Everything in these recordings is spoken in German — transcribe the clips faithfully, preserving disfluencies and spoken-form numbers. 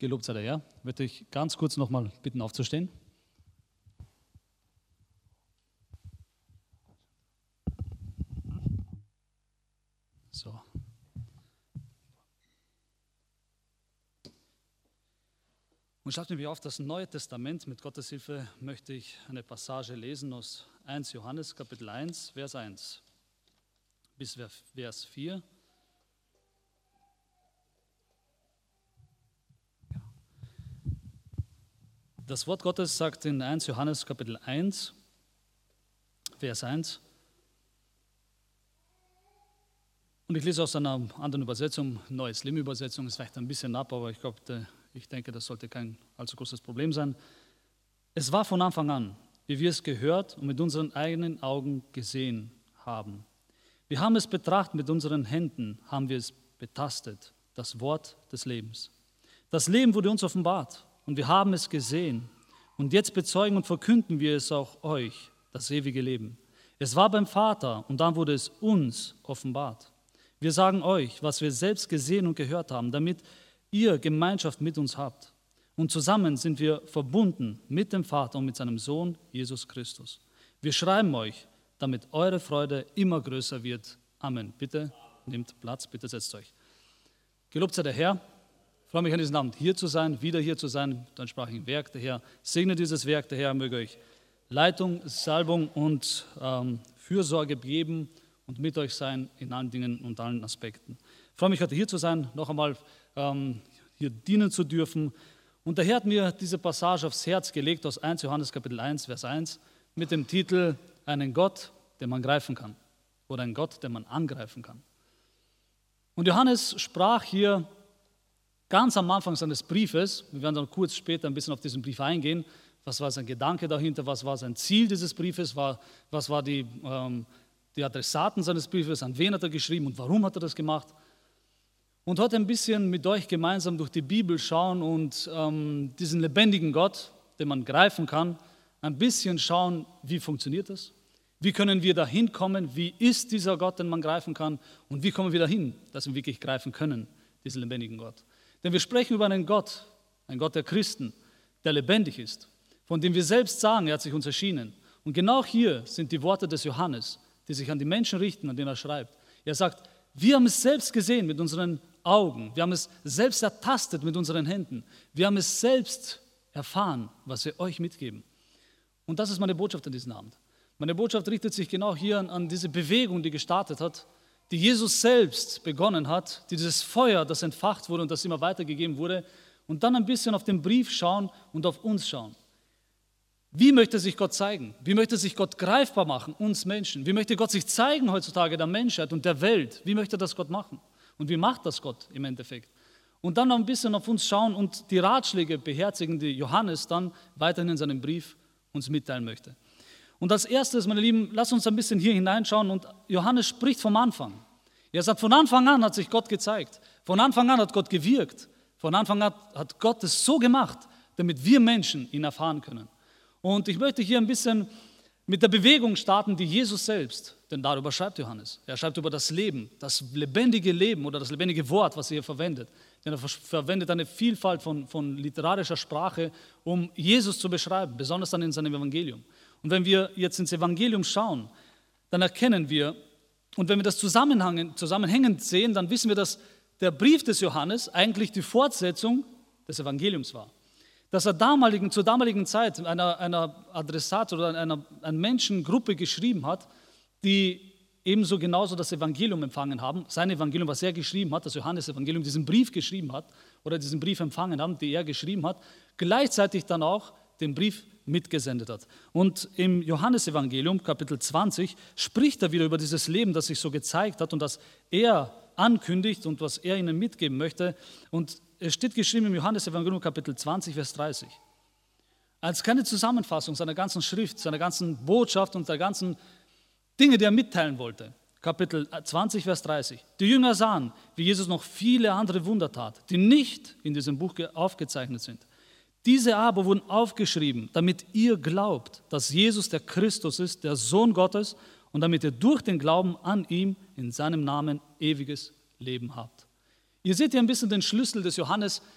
Gelobt sei der Herr. Ich möchte euch ganz kurz nochmal bitten, aufzustehen. So. Und schlagt mir auf das Neue Testament. Mit Gottes Hilfe möchte ich eine Passage lesen aus erster Johannes, Kapitel eins, Vers eins bis Vers vier. Das Wort Gottes sagt in erster Johannes Kapitel eins, Vers eins. Und ich lese aus einer anderen Übersetzung, Neues Leben Übersetzung, es weicht ein bisschen ab, aber ich glaube, ich denke, das sollte kein allzu großes Problem sein. Es war von Anfang an, wie wir es gehört und mit unseren eigenen Augen gesehen haben. Wir haben es betrachtet, mit unseren Händen haben wir es betastet, das Wort des Lebens. Das Leben wurde uns offenbart. Und wir haben es gesehen. Und jetzt bezeugen und verkünden wir es auch euch, das ewige Leben. Es war beim Vater und dann wurde es uns offenbart. Wir sagen euch, was wir selbst gesehen und gehört haben, damit ihr Gemeinschaft mit uns habt. Und zusammen sind wir verbunden mit dem Vater und mit seinem Sohn Jesus Christus. Wir schreiben euch, damit eure Freude immer größer wird. Amen. Bitte nehmt Platz, bitte setzt euch. Gelobt sei der Herr. Ich freue mich an diesem Abend hier zu sein, wieder hier zu sein, dann sprach ich im Werk. Der Herr segne dieses Werk, der Herr möge euch Leitung, Salbung und ähm, Fürsorge geben und mit euch sein in allen Dingen und allen Aspekten. Ich freue mich heute hier zu sein, noch einmal ähm, hier dienen zu dürfen. Und der Herr hat mir diese Passage aufs Herz gelegt aus erster Johannes Kapitel eins, Vers eins mit dem Titel Einen Gott, den man greifen kann oder einen Gott, den man angreifen kann. Und Johannes sprach hier ganz am Anfang seines Briefes, wir werden dann kurz später ein bisschen auf diesen Brief eingehen, was war sein Gedanke dahinter, was war sein Ziel dieses Briefes, war, was waren die, ähm, die Adressaten seines Briefes, an wen hat er geschrieben und warum hat er das gemacht. Und heute ein bisschen mit euch gemeinsam durch die Bibel schauen und ähm, diesen lebendigen Gott, den man greifen kann, ein bisschen schauen, wie funktioniert das, wie können wir dahin kommen, wie ist dieser Gott, den man greifen kann und wie kommen wir dahin, dass wir wirklich greifen können, diesen lebendigen Gott. Denn wir sprechen über einen Gott, einen Gott der Christen, der lebendig ist, von dem wir selbst sagen, er hat sich uns erschienen. Und genau hier sind die Worte des Johannes, die sich an die Menschen richten, an denen er schreibt. Er sagt, wir haben es selbst gesehen mit unseren Augen, wir haben es selbst ertastet mit unseren Händen, wir haben es selbst erfahren, was wir euch mitgeben. Und das ist meine Botschaft an diesem Abend. Meine Botschaft richtet sich genau hier an, an diese Bewegung, die gestartet hat, die Jesus selbst begonnen hat, dieses Feuer, das entfacht wurde und das immer weitergegeben wurde, und dann ein bisschen auf den Brief schauen und auf uns schauen. Wie möchte sich Gott zeigen? Wie möchte sich Gott greifbar machen, uns Menschen? Wie möchte Gott sich zeigen heutzutage der Menschheit und der Welt? Wie möchte das Gott machen? Und wie macht das Gott im Endeffekt? Und dann noch ein bisschen auf uns schauen und die Ratschläge beherzigen, die Johannes dann weiterhin in seinem Brief uns mitteilen möchte. Und als erstes, meine Lieben, lasst uns ein bisschen hier hineinschauen und Johannes spricht vom Anfang. Er sagt, von Anfang an hat sich Gott gezeigt. Von Anfang an hat Gott gewirkt. Von Anfang an hat Gott es so gemacht, damit wir Menschen ihn erfahren können. Und ich möchte hier ein bisschen mit der Bewegung starten, die Jesus selbst, denn darüber schreibt Johannes. Er schreibt über das Leben, das lebendige Leben oder das lebendige Wort, was er hier verwendet. Denn er verwendet eine Vielfalt von, von literarischer Sprache, um Jesus zu beschreiben, besonders dann in seinem Evangelium. Und wenn wir jetzt ins Evangelium schauen, dann erkennen wir, und wenn wir das zusammenhängend sehen, dann wissen wir, dass der Brief des Johannes eigentlich die Fortsetzung des Evangeliums war. Dass er damaligen, zur damaligen Zeit einer, einer Adressat oder einer, einer Menschengruppe geschrieben hat, die ebenso genauso das Evangelium empfangen haben, sein Evangelium, was er geschrieben hat, das Johannes-Evangelium, diesen Brief geschrieben hat oder diesen Brief empfangen haben, den er geschrieben hat, gleichzeitig dann auch den Brief mitgesendet hat. Und im Johannesevangelium, Kapitel zwanzig, spricht er wieder über dieses Leben, das sich so gezeigt hat und das er ankündigt und was er ihnen mitgeben möchte. Und es steht geschrieben im Johannesevangelium, Kapitel zwanzig, Vers dreißig. Als keine Zusammenfassung seiner ganzen Schrift, seiner ganzen Botschaft und der ganzen Dinge, die er mitteilen wollte. Kapitel zwanzig, Vers dreißig. Die Jünger sahen, wie Jesus noch viele andere Wunder tat, die nicht in diesem Buch aufgezeichnet sind. Diese aber wurden aufgeschrieben, damit ihr glaubt, dass Jesus der Christus ist, der Sohn Gottes, und damit ihr durch den Glauben an ihm in seinem Namen ewiges Leben habt. Ihr seht hier ein bisschen den Schlüssel des Johannes,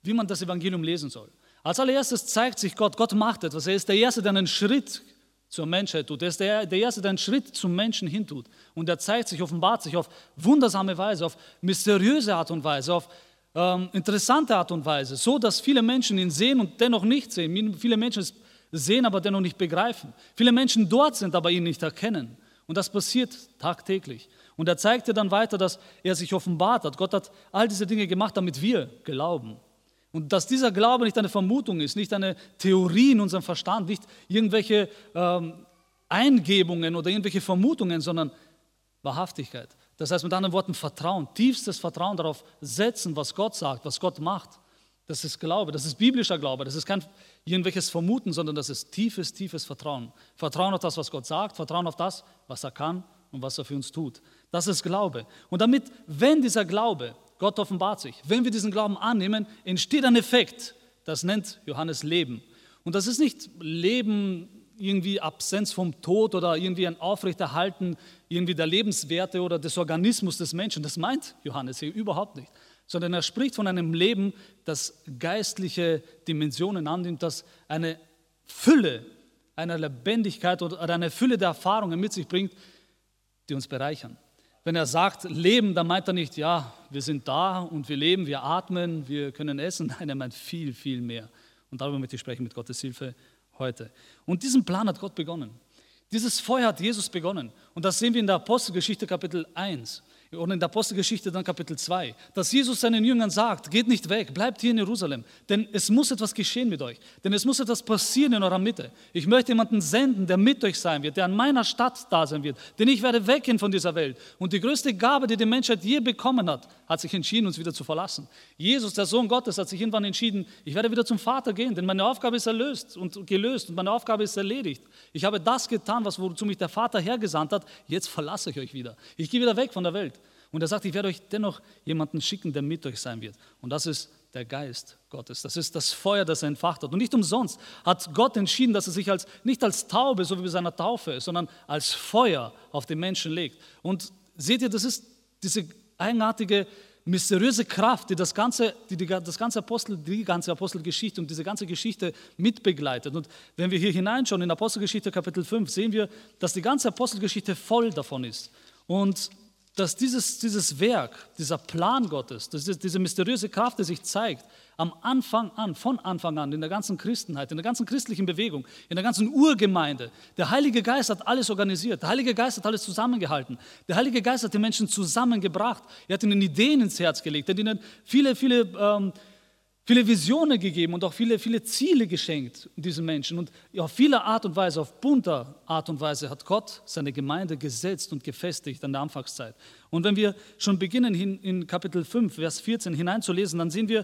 wie man das Evangelium lesen soll. Als allererstes zeigt sich Gott, Gott macht etwas. Er ist der Erste, der einen Schritt zur Menschheit tut. Er ist der, der Erste, der einen Schritt zum Menschen hintut. Und er zeigt sich, offenbart sich auf wundersame Weise, auf mysteriöse Art und Weise, auf ähm, interessante Art und Weise, so dass viele Menschen ihn sehen und dennoch nicht sehen. Viele Menschen es sehen, aber dennoch nicht begreifen. Viele Menschen dort sind, aber ihn nicht erkennen. Und das passiert tagtäglich. Und er zeigte dann weiter, dass er sich offenbart hat. Gott hat all diese Dinge gemacht, damit wir glauben. Und dass dieser Glaube nicht eine Vermutung ist, nicht eine Theorie in unserem Verstand, nicht irgendwelche ähm, Eingebungen oder irgendwelche Vermutungen, sondern Wahrhaftigkeit. Das heißt mit anderen Worten Vertrauen, tiefstes Vertrauen darauf setzen, was Gott sagt, was Gott macht. Das ist Glaube, das ist biblischer Glaube, das ist kein irgendwelches Vermuten, sondern das ist tiefes, tiefes Vertrauen. Vertrauen auf das, was Gott sagt, Vertrauen auf das, was er kann und was er für uns tut. Das ist Glaube. Und damit, wenn dieser Glaube, Gott offenbart sich, wenn wir diesen Glauben annehmen, entsteht ein Effekt, das nennt Johannes Leben. Und das ist nicht Leben irgendwie Absenz vom Tod oder irgendwie ein Aufrechterhalten irgendwie der Lebenswerte oder des Organismus des Menschen. Das meint Johannes hier überhaupt nicht. Sondern er spricht von einem Leben, das geistliche Dimensionen annimmt, das eine Fülle einer Lebendigkeit oder eine Fülle der Erfahrungen mit sich bringt, die uns bereichern. Wenn er sagt Leben, dann meint er nicht, ja, wir sind da und wir leben, wir atmen, wir können essen. Nein, er meint viel, viel mehr. Und darüber möchte ich sprechen mit Gottes Hilfe heute. Und diesen Plan hat Gott begonnen. Dieses Feuer hat Jesus begonnen. Und das sehen wir in der Apostelgeschichte Kapitel eins. Und in der Apostelgeschichte dann Kapitel zwei, dass Jesus seinen Jüngern sagt, geht nicht weg, bleibt hier in Jerusalem, denn es muss etwas geschehen mit euch, denn es muss etwas passieren in eurer Mitte. Ich möchte jemanden senden, der mit euch sein wird, der an meiner Stadt da sein wird, denn ich werde weggehen von dieser Welt. Und die größte Gabe, die die Menschheit je bekommen hat, hat sich entschieden, uns wieder zu verlassen. Jesus, der Sohn Gottes, hat sich irgendwann entschieden, ich werde wieder zum Vater gehen, denn meine Aufgabe ist erlöst und gelöst und meine Aufgabe ist erledigt. Ich habe das getan, was wozu mich der Vater hergesandt hat, jetzt verlasse ich euch wieder. Ich gehe wieder weg von der Welt. Und er sagt, ich werde euch dennoch jemanden schicken, der mit euch sein wird. Und das ist der Geist Gottes. Das ist das Feuer, das er entfacht hat. Und nicht umsonst hat Gott entschieden, dass er sich als, nicht als Taube, so wie bei seiner Taufe, sondern als Feuer auf den Menschen legt. Und seht ihr, das ist diese eigenartige, mysteriöse Kraft, die das ganze, die, die, das ganze Apostel, die ganze Apostelgeschichte und diese ganze Geschichte mitbegleitet. Und wenn wir hier hineinschauen in Apostelgeschichte Kapitel fünf, sehen wir, dass die ganze Apostelgeschichte voll davon ist. Und dass dieses, dieses Werk, dieser Plan Gottes, diese, diese mysteriöse Kraft, die sich zeigt, am Anfang an, von Anfang an, in der ganzen Christenheit, in der ganzen christlichen Bewegung, in der ganzen Urgemeinde, der Heilige Geist hat alles organisiert, der Heilige Geist hat alles zusammengehalten, der Heilige Geist hat die Menschen zusammengebracht, er hat ihnen Ideen ins Herz gelegt, er hat ihnen viele, viele, ähm, viele Visionen gegeben und auch viele, viele Ziele geschenkt diesen Menschen. Und auf viele Art und Weise, auf bunter Art und Weise hat Gott seine Gemeinde gesetzt und gefestigt an der Anfangszeit. Und wenn wir schon beginnen, in Kapitel fünf, Vers vierzehn hineinzulesen, dann sehen wir,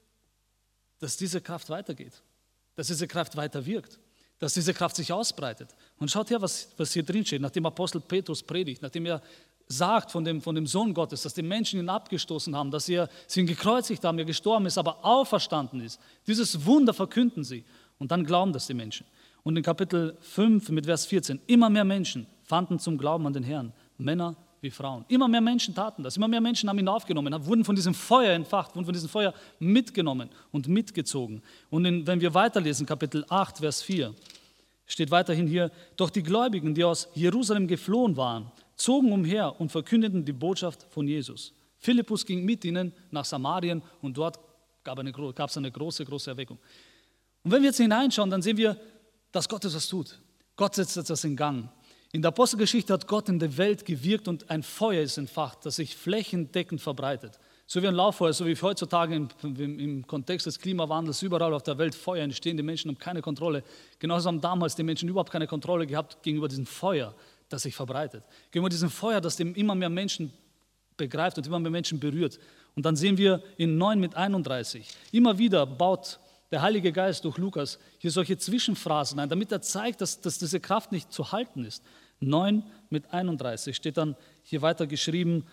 dass diese Kraft weitergeht, dass diese Kraft weiter wirkt, dass diese Kraft sich ausbreitet. Und schaut her, was, was hier drin steht, nachdem Apostel Petrus predigt, nachdem er sagt von dem, von dem Sohn Gottes, dass die Menschen ihn abgestoßen haben, dass sie, sie ihn gekreuzigt haben, er gestorben ist, aber auferstanden ist. Dieses Wunder verkünden sie und dann glauben das die Menschen. Und in Kapitel fünf mit Vers vierzehn, immer mehr Menschen fanden zum Glauben an den Herrn, Männer wie Frauen. Immer mehr Menschen taten das, immer mehr Menschen haben ihn aufgenommen, wurden von diesem Feuer entfacht, wurden von diesem Feuer mitgenommen und mitgezogen. Und in, wenn wir weiterlesen, Kapitel acht, Vers vier, steht weiterhin hier, doch die Gläubigen, die aus Jerusalem geflohen waren, zogen umher und verkündeten die Botschaft von Jesus. Philippus ging mit ihnen nach Samarien und dort gab es eine große, große Erweckung. Und wenn wir jetzt hineinschauen, dann sehen wir, dass Gott etwas tut. Gott setzt etwas in Gang. In der Apostelgeschichte hat Gott in der Welt gewirkt und ein Feuer ist entfacht, das sich flächendeckend verbreitet. So wie ein Lauffeuer, so wie heutzutage im, im, im Kontext des Klimawandels überall auf der Welt Feuer entstehen, die Menschen haben keine Kontrolle. Genauso haben damals die Menschen überhaupt keine Kontrolle gehabt gegenüber diesem Feuer, das sich verbreitet. Gegenüber diesem Feuer, das dem immer mehr Menschen begreift und immer mehr Menschen berührt. Und dann sehen wir in neun mit einunddreißig, immer wieder baut der Heilige Geist durch Lukas hier solche Zwischenphrasen ein, damit er zeigt, dass, dass diese Kraft nicht zu halten ist. neun mit einunddreißig steht dann hier weiter geschrieben,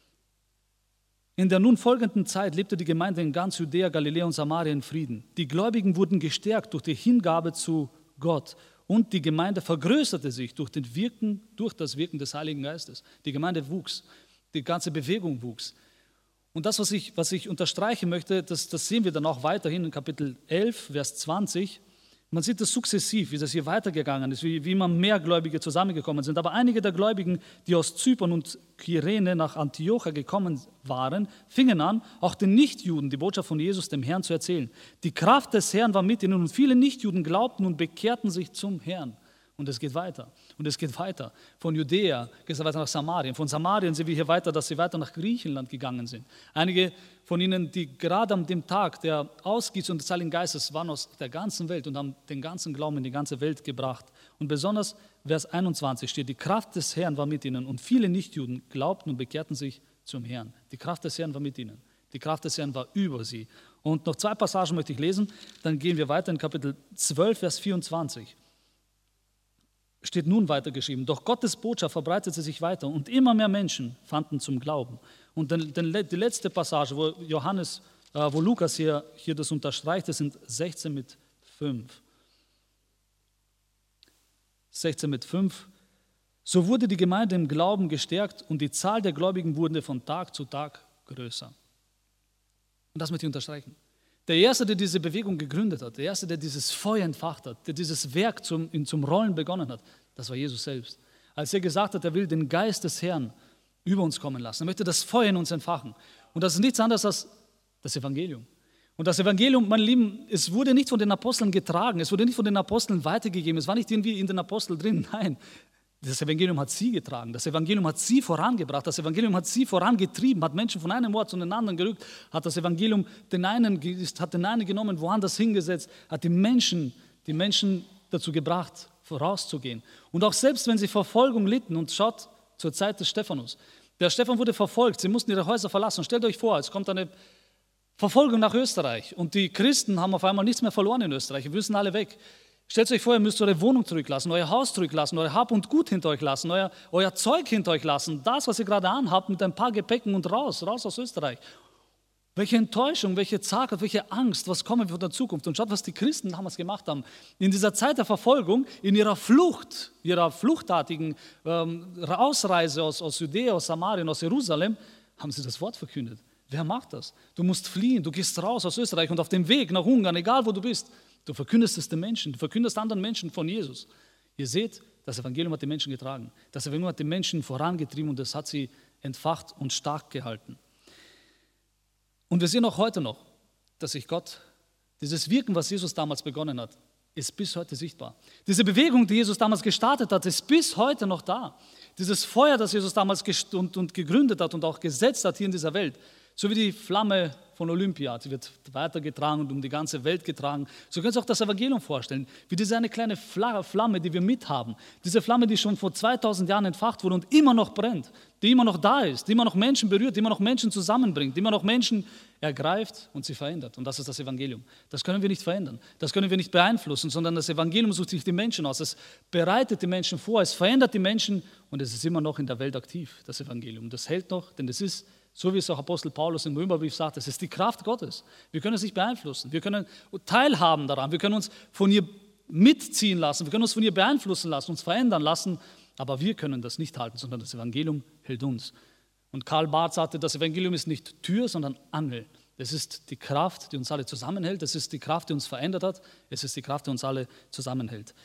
in der nun folgenden Zeit lebte die Gemeinde in ganz Judäa, Galiläa und Samaria in Frieden. Die Gläubigen wurden gestärkt durch die Hingabe zu Gott und die Gemeinde vergrößerte sich durch, den Wirken, durch das Wirken des Heiligen Geistes. Die Gemeinde wuchs, die ganze Bewegung wuchs. Und das, was ich, was ich unterstreichen möchte, das, das sehen wir dann auch weiterhin in Kapitel elf, Vers zwanzig. Man sieht das sukzessiv, wie das hier weitergegangen ist, wie, wie immer mehr Gläubige zusammengekommen sind. Aber einige der Gläubigen, die aus Zypern und Kyrene nach Antiochia gekommen waren, fingen an, auch den Nichtjuden die Botschaft von Jesus, dem Herrn, zu erzählen. Die Kraft des Herrn war mit ihnen und viele Nichtjuden glaubten und bekehrten sich zum Herrn. Und es geht weiter. Und es geht weiter. Von Judäa geht es weiter nach Samarien. Von Samarien sehen wir hier weiter, dass sie weiter nach Griechenland gegangen sind. Einige von ihnen, die gerade an dem Tag der Ausgießung des Heiligen Geistes waren aus der ganzen Welt und haben den ganzen Glauben in die ganze Welt gebracht. Und besonders Vers einundzwanzig steht, die Kraft des Herrn war mit ihnen und viele Nichtjuden glaubten und bekehrten sich zum Herrn. Die Kraft des Herrn war mit ihnen. Die Kraft des Herrn war über sie. Und noch zwei Passagen möchte ich lesen. Dann gehen wir weiter in Kapitel zwölf, Vers vierundzwanzig. Steht nun weitergeschrieben, doch Gottes Botschaft verbreitete sich weiter und immer mehr Menschen fanden zum Glauben. Und den, den, die letzte Passage, wo Johannes, äh, wo Lukas hier, hier das unterstreicht, das sind sechzehn mit fünf. sechzehn mit fünf. So wurde die Gemeinde im Glauben gestärkt und die Zahl der Gläubigen wurde von Tag zu Tag größer. Und das möchte ich unterstreichen. Der Erste, der diese Bewegung gegründet hat, der Erste, der dieses Feuer entfacht hat, der dieses Werk zum, zum Rollen begonnen hat, das war Jesus selbst. Als er gesagt hat, er will den Geist des Herrn über uns kommen lassen. Er möchte das Feuer in uns entfachen. Und das ist nichts anderes als das Evangelium. Und das Evangelium, meine Lieben, es wurde nicht von den Aposteln getragen, es wurde nicht von den Aposteln weitergegeben, es war nicht irgendwie in den Aposteln drin, nein. Das Evangelium hat sie getragen, das Evangelium hat sie vorangebracht, das Evangelium hat sie vorangetrieben, hat Menschen von einem Ort zu den anderen gerückt, hat das Evangelium den einen, hat den einen genommen, woanders hingesetzt, hat die Menschen, die Menschen dazu gebracht, vorauszugehen. Und auch selbst wenn sie Verfolgung litten, und schaut zur Zeit des Stephanus, der Stephan wurde verfolgt, sie mussten ihre Häuser verlassen. Stellt euch vor, es kommt eine Verfolgung nach Österreich und die Christen haben auf einmal nichts mehr verloren in Österreich, wir müssen alle weg. Stellt euch vor, ihr müsst eure Wohnung zurücklassen, euer Haus zurücklassen, euer Hab und Gut hinter euch lassen, euer, euer Zeug hinter euch lassen, das, was ihr gerade anhabt, mit ein paar Gepäcken und raus, raus aus Österreich. Welche Enttäuschung, welche Zagheit, welche Angst, was kommen wir von der Zukunft? Und schaut, was die Christen damals gemacht haben. In dieser Zeit der Verfolgung, in ihrer Flucht, ihrer fluchtartigen ähm, Ausreise aus, aus Judäa, aus Samarien, aus Jerusalem, haben sie das Wort verkündet. Wer macht das? Du musst fliehen, du gehst raus aus Österreich und auf dem Weg nach Ungarn, egal wo du bist, du verkündest es den Menschen, du verkündest anderen Menschen von Jesus. Ihr seht, das Evangelium hat die Menschen getragen. Das Evangelium hat die Menschen vorangetrieben und es hat sie entfacht und stark gehalten. Und wir sehen auch heute noch, dass sich Gott, dieses Wirken, was Jesus damals begonnen hat, ist bis heute sichtbar. Diese Bewegung, die Jesus damals gestartet hat, ist bis heute noch da. Dieses Feuer, das Jesus damals gest- und, und gegründet hat und auch gesetzt hat hier in dieser Welt, so wie die Flamme von Olympia, sie wird weitergetragen und um die ganze Welt getragen. So können Sie auch das Evangelium vorstellen, wie diese eine kleine Flamme, die wir mithaben. Diese Flamme, die schon vor zweitausend Jahren entfacht wurde und immer noch brennt, die immer noch da ist, die immer noch Menschen berührt, die immer noch Menschen zusammenbringt, die immer noch Menschen ergreift und sie verändert. Und das ist das Evangelium. Das können wir nicht verändern, das können wir nicht beeinflussen, sondern das Evangelium sucht sich die Menschen aus. Es bereitet die Menschen vor, es verändert die Menschen und es ist immer noch in der Welt aktiv, das Evangelium. Das hält noch, denn es ist, so wie es auch Apostel Paulus im Römerbrief sagt, es ist die Kraft Gottes. Wir können es nicht beeinflussen. Wir können teilhaben daran. Wir können uns von ihr mitziehen lassen. Wir können uns von ihr beeinflussen lassen, uns verändern lassen. Aber wir können das nicht halten, sondern das Evangelium hält uns. Und Karl Barth sagte, das Evangelium ist nicht Tür, sondern Angel. Es ist die Kraft, die uns alle zusammenhält. Es ist die Kraft, die uns verändert hat. Es ist die Kraft, die uns alle zusammenhält.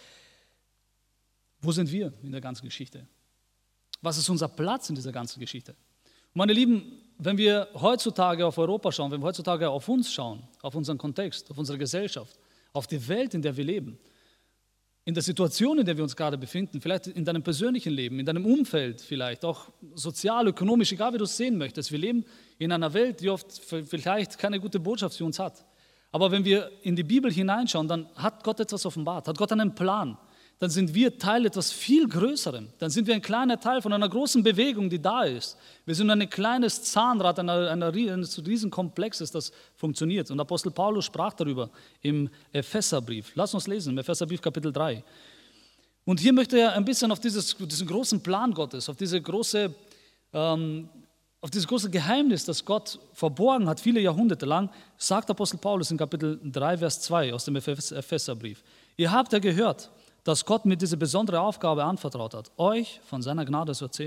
Wo sind wir in der ganzen Geschichte? Was ist unser Platz in dieser ganzen Geschichte? Meine Lieben, wenn wir heutzutage auf Europa schauen, wenn wir heutzutage auf uns schauen, auf unseren Kontext, auf unsere Gesellschaft, auf die Welt, in der wir leben, in der Situation, in der wir uns gerade befinden, vielleicht in deinem persönlichen Leben, in deinem Umfeld vielleicht, auch sozial, ökonomisch, egal wie du es sehen möchtest. Wir leben in einer Welt, die oft vielleicht keine gute Botschaft für uns hat. Aber wenn wir in die Bibel hineinschauen, dann hat Gott etwas offenbart, hat Gott einen Plan. Dann sind wir Teil etwas viel Größerem. Dann sind wir ein kleiner Teil von einer großen Bewegung, die da ist. Wir sind ein kleines Zahnrad einer, einer, eines Riesenkomplexes, das funktioniert. Und Apostel Paulus sprach darüber im Epheserbrief. Lass uns lesen, im Epheserbrief Kapitel drei. Und hier möchte er ein bisschen auf dieses, diesen großen Plan Gottes, auf, diese große, ähm, auf dieses große Geheimnis, das Gott verborgen hat, viele Jahrhunderte lang, sagt Apostel Paulus in Kapitel drei, Vers zwei aus dem Epheserbrief. Ihr habt ja gehört, dass Gott mir diese besondere Aufgabe anvertraut hat, euch von seiner Gnade zu erzählen.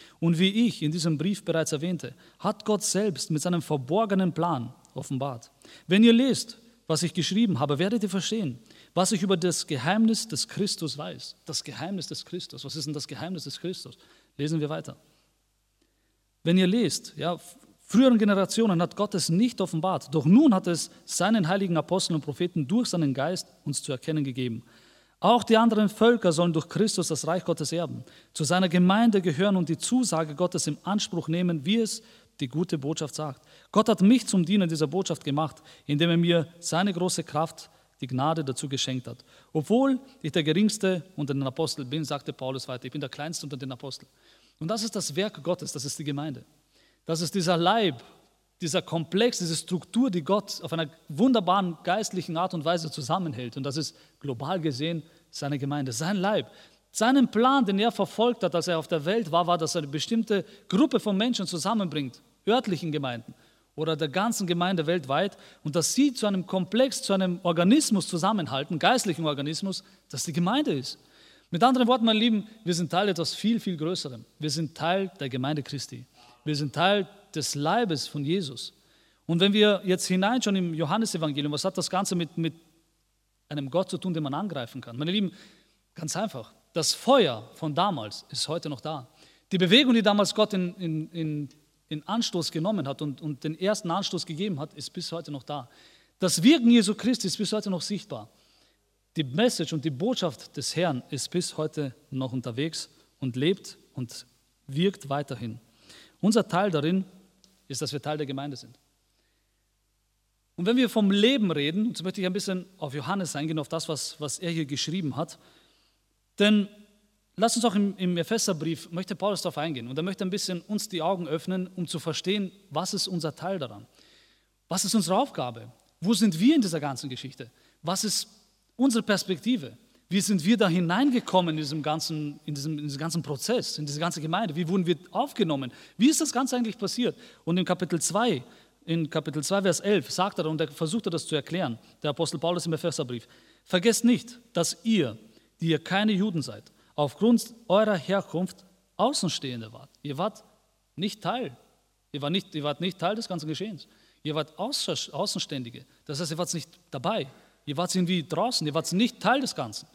Und wie ich in diesem Brief bereits erwähnte, hat Gott selbst mit seinem verborgenen Plan offenbart. Wenn ihr lest, was ich geschrieben habe, werdet ihr verstehen, was ich über das Geheimnis des Christus weiß. Das Geheimnis des Christus. Was ist denn das Geheimnis des Christus? Lesen wir weiter. Wenn ihr lest, ja, früheren Generationen hat Gott es nicht offenbart, doch nun hat es seinen heiligen Aposteln und Propheten durch seinen Geist uns zu erkennen gegeben. Auch die anderen Völker sollen durch Christus das Reich Gottes erben, zu seiner Gemeinde gehören und die Zusage Gottes im Anspruch nehmen, wie es die gute Botschaft sagt. Gott hat mich zum Diener dieser Botschaft gemacht, indem er mir seine große Kraft, die Gnade dazu geschenkt hat. Obwohl ich der Geringste unter den Aposteln bin, sagte Paulus weiter, ich bin der Kleinste unter den Aposteln. Und das ist das Werk Gottes, das ist die Gemeinde. Das ist dieser Leib, dieser Komplex, diese Struktur, die Gott auf einer wunderbaren geistlichen Art und Weise zusammenhält. Und das ist global gesehen seine Gemeinde, sein Leib. Seinen Plan, den er verfolgt hat, als er auf der Welt war, war, dass er eine bestimmte Gruppe von Menschen zusammenbringt, örtlichen Gemeinden oder der ganzen Gemeinde weltweit, und dass sie zu einem Komplex, zu einem Organismus zusammenhalten, geistlichen Organismus, das die Gemeinde ist. Mit anderen Worten, meine Lieben, wir sind Teil etwas viel, viel Größerem. Wir sind Teil der Gemeinde Christi. Wir sind Teil des Leibes von Jesus. Und wenn wir jetzt hineinschauen im Johannesevangelium, was hat das Ganze mit, mit einem Gott zu tun, den man angreifen kann? Meine Lieben, ganz einfach. Das Feuer von damals ist heute noch da. Die Bewegung, die damals Gott in, in, in, in Anstoß genommen hat und, und den ersten Anstoß gegeben hat, ist bis heute noch da. Das Wirken Jesu Christi ist bis heute noch sichtbar. Die Message und die Botschaft des Herrn ist bis heute noch unterwegs und lebt und wirkt weiterhin. Unser Teil darin ist, dass wir Teil der Gemeinde sind. Und wenn wir vom Leben reden, jetzt möchte ich ein bisschen auf Johannes eingehen, auf das, was, was er hier geschrieben hat, denn lass uns auch im, im Epheserbrief, möchte Paulus darauf eingehen, und er möchte ein bisschen uns die Augen öffnen, um zu verstehen, was ist unser Teil daran? Was ist unsere Aufgabe? Wo sind wir in dieser ganzen Geschichte? Was ist unsere Perspektive? Wie sind wir da hineingekommen in diesem ganzen, in diesem, in diesem ganzen Prozess, in diese ganze Gemeinde? Wie wurden wir aufgenommen? Wie ist das Ganze eigentlich passiert? Und in Kapitel zwei, in Kapitel zwei, Vers elf, sagt er, und er versucht er das zu erklären, der Apostel Paulus im Epheserbrief: Vergesst nicht, dass ihr, die ihr keine Juden seid, aufgrund eurer Herkunft Außenstehende wart. Ihr wart nicht Teil. Ihr wart nicht, ihr wart nicht Teil des ganzen Geschehens. Ihr wart Außenständige. Das heißt, ihr wart nicht dabei. Ihr wart irgendwie draußen. Ihr wart nicht Teil des Ganzen.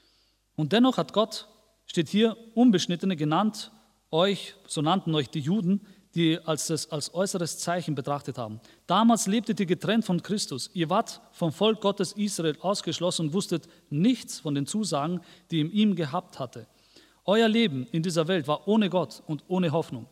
Und dennoch hat Gott, steht hier, Unbeschnittene genannt, euch, so nannten euch die Juden, die als das als äußeres Zeichen betrachtet haben. Damals lebtet ihr getrennt von Christus. Ihr wart vom Volk Gottes Israel ausgeschlossen und wusstet nichts von den Zusagen, die ihr ihm gehabt hatte. Euer Leben in dieser Welt war ohne Gott und ohne Hoffnung.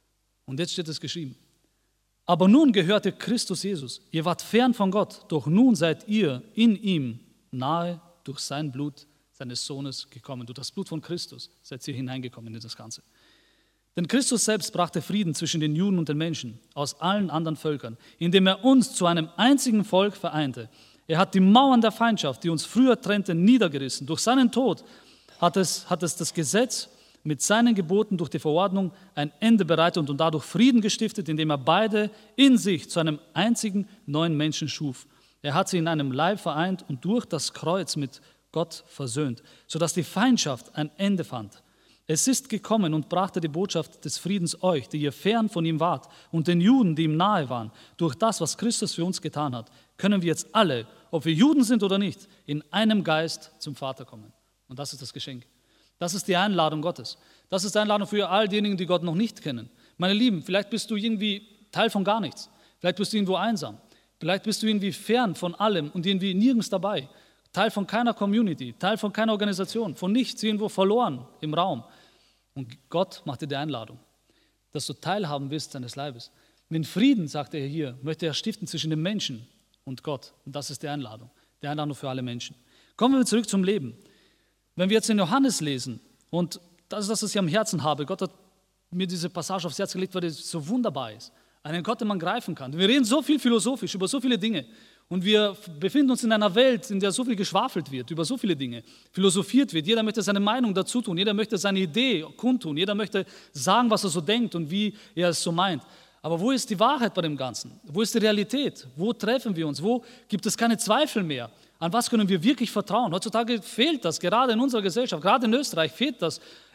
Und jetzt steht es geschrieben: Aber nun gehörte Christus Jesus. Ihr wart fern von Gott, doch nun seid ihr in ihm nahe durch sein Blut seines Sohnes gekommen. Durch das Blut von Christus seid ihr hineingekommen in das Ganze. Denn Christus selbst brachte Frieden zwischen den Juden und den Menschen aus allen anderen Völkern, indem er uns zu einem einzigen Volk vereinte. Er hat die Mauern der Feindschaft, die uns früher trennten, niedergerissen. Durch seinen Tod hat es, hat es das Gesetz mit seinen Geboten durch die Verordnung ein Ende bereitet und dadurch Frieden gestiftet, indem er beide in sich zu einem einzigen neuen Menschen schuf. Er hat sie in einem Leib vereint und durch das Kreuz mit Gott versöhnt, sodass die Feindschaft ein Ende fand. Es ist gekommen und brachte die Botschaft des Friedens euch, die ihr fern von ihm wart, und den Juden, die ihm nahe waren. Durch das, was Christus für uns getan hat, können wir jetzt alle, ob wir Juden sind oder nicht, in einem Geist zum Vater kommen. Und das ist das Geschenk. Das ist die Einladung Gottes. Das ist die Einladung für all diejenigen, die Gott noch nicht kennen. Meine Lieben, vielleicht bist du irgendwie Teil von gar nichts. Vielleicht bist du irgendwo einsam. Vielleicht bist du irgendwie fern von allem und irgendwie nirgends dabei. Teil von keiner Community, Teil von keiner Organisation, von nichts, irgendwo verloren im Raum. Und Gott macht dir die Einladung, dass du teilhaben wirst seines Leibes. Den Frieden, sagt er hier, möchte er stiften zwischen den Menschen und Gott. Und das ist die Einladung, die Einladung für alle Menschen. Kommen wir zurück zum Leben. Wenn wir jetzt in Johannes lesen, und das ist das, was ich am Herzen habe, Gott hat mir diese Passage aufs Herz gelegt, weil es so wunderbar ist. Einen Gott, den man greifen kann. Wir reden so viel philosophisch über so viele Dinge. Und wir befinden uns in einer Welt, in der so viel geschwafelt wird, über so viele Dinge, philosophiert wird. Jeder möchte seine Meinung dazu tun, jeder möchte seine Idee kundtun, jeder möchte sagen, was er so denkt und wie er es so meint. Aber wo ist die Wahrheit bei dem Ganzen? Wo ist die Realität? Wo treffen wir uns? Wo gibt es keine Zweifel mehr? An was können wir wirklich vertrauen? Heutzutage fehlt das, gerade in unserer Gesellschaft, gerade in Österreich fehlt das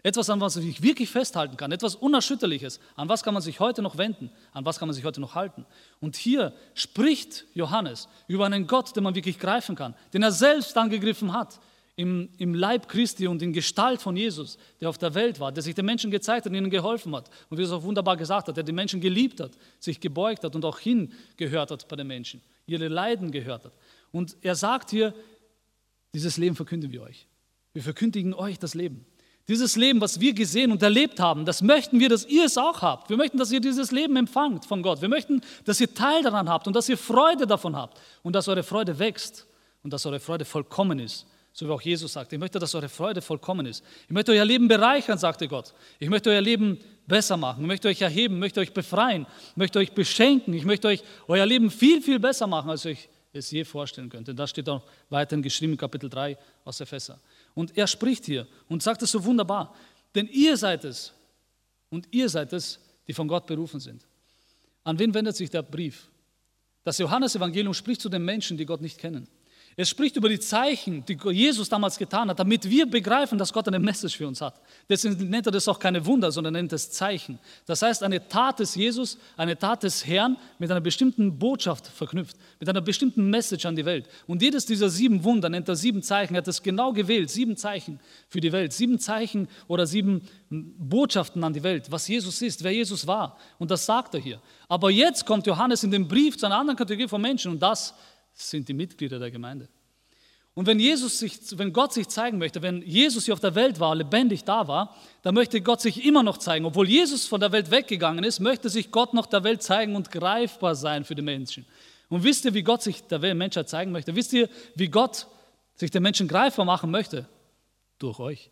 Etwas, an was ich wirklich festhalten kann, etwas Unerschütterliches. An was kann man sich heute noch wenden? An was kann man sich heute noch halten? Und hier spricht Johannes über einen Gott, den man wirklich greifen kann, den er selbst angegriffen hat, im, im Leib Christi und in Gestalt von Jesus, der auf der Welt war, der sich den Menschen gezeigt hat und ihnen geholfen hat. Und wie es auch wunderbar gesagt hat, der die Menschen geliebt hat, sich gebeugt hat und auch hingehört hat bei den Menschen, ihre Leiden gehört hat. Und er sagt hier, dieses Leben verkünden wir euch. Wir verkündigen euch das Leben. Dieses Leben, was wir gesehen und erlebt haben, das möchten wir, dass ihr es auch habt. Wir möchten, dass ihr dieses Leben empfangt von Gott. Wir möchten, dass ihr Teil daran habt und dass ihr Freude davon habt und dass eure Freude wächst und dass eure Freude vollkommen ist. So wie auch Jesus sagt, ich möchte, dass eure Freude vollkommen ist. Ich möchte euer Leben bereichern, sagte Gott. Ich möchte euer Leben besser machen. Ich möchte euch erheben, ich möchte euch befreien, ich möchte euch beschenken. Ich möchte euch euer Leben viel, viel besser machen, als ihr euch es je vorstellen könnt. Und das steht auch weiterhin geschrieben in Kapitel drei aus Epheser. Und er spricht hier und sagt es so wunderbar. Denn ihr seid es und ihr seid es, die von Gott berufen sind. An wen wendet sich der Brief? Das Johannesevangelium spricht zu den Menschen, die Gott nicht kennen. Es spricht über die Zeichen, die Jesus damals getan hat, damit wir begreifen, dass Gott eine Message für uns hat. Deswegen nennt er das auch keine Wunder, sondern nennt es Zeichen. Das heißt, eine Tat des Jesus, eine Tat des Herrn mit einer bestimmten Botschaft verknüpft, mit einer bestimmten Message an die Welt. Und jedes dieser sieben Wunder nennt er sieben Zeichen. Er hat es genau gewählt, sieben Zeichen für die Welt, sieben Zeichen oder sieben Botschaften an die Welt, was Jesus ist, wer Jesus war. Und das sagt er hier. Aber jetzt kommt Johannes in den Brief zu einer anderen Kategorie von Menschen und das sind die Mitglieder der Gemeinde. Und wenn, Jesus sich, wenn Gott sich zeigen möchte, wenn Jesus hier auf der Welt war, lebendig da war, dann möchte Gott sich immer noch zeigen. Obwohl Jesus von der Welt weggegangen ist, möchte sich Gott noch der Welt zeigen und greifbar sein für die Menschen. Und wisst ihr, wie Gott sich der Menschheit zeigen möchte? Wisst ihr, wie Gott sich den Menschen greifbar machen möchte? Durch euch.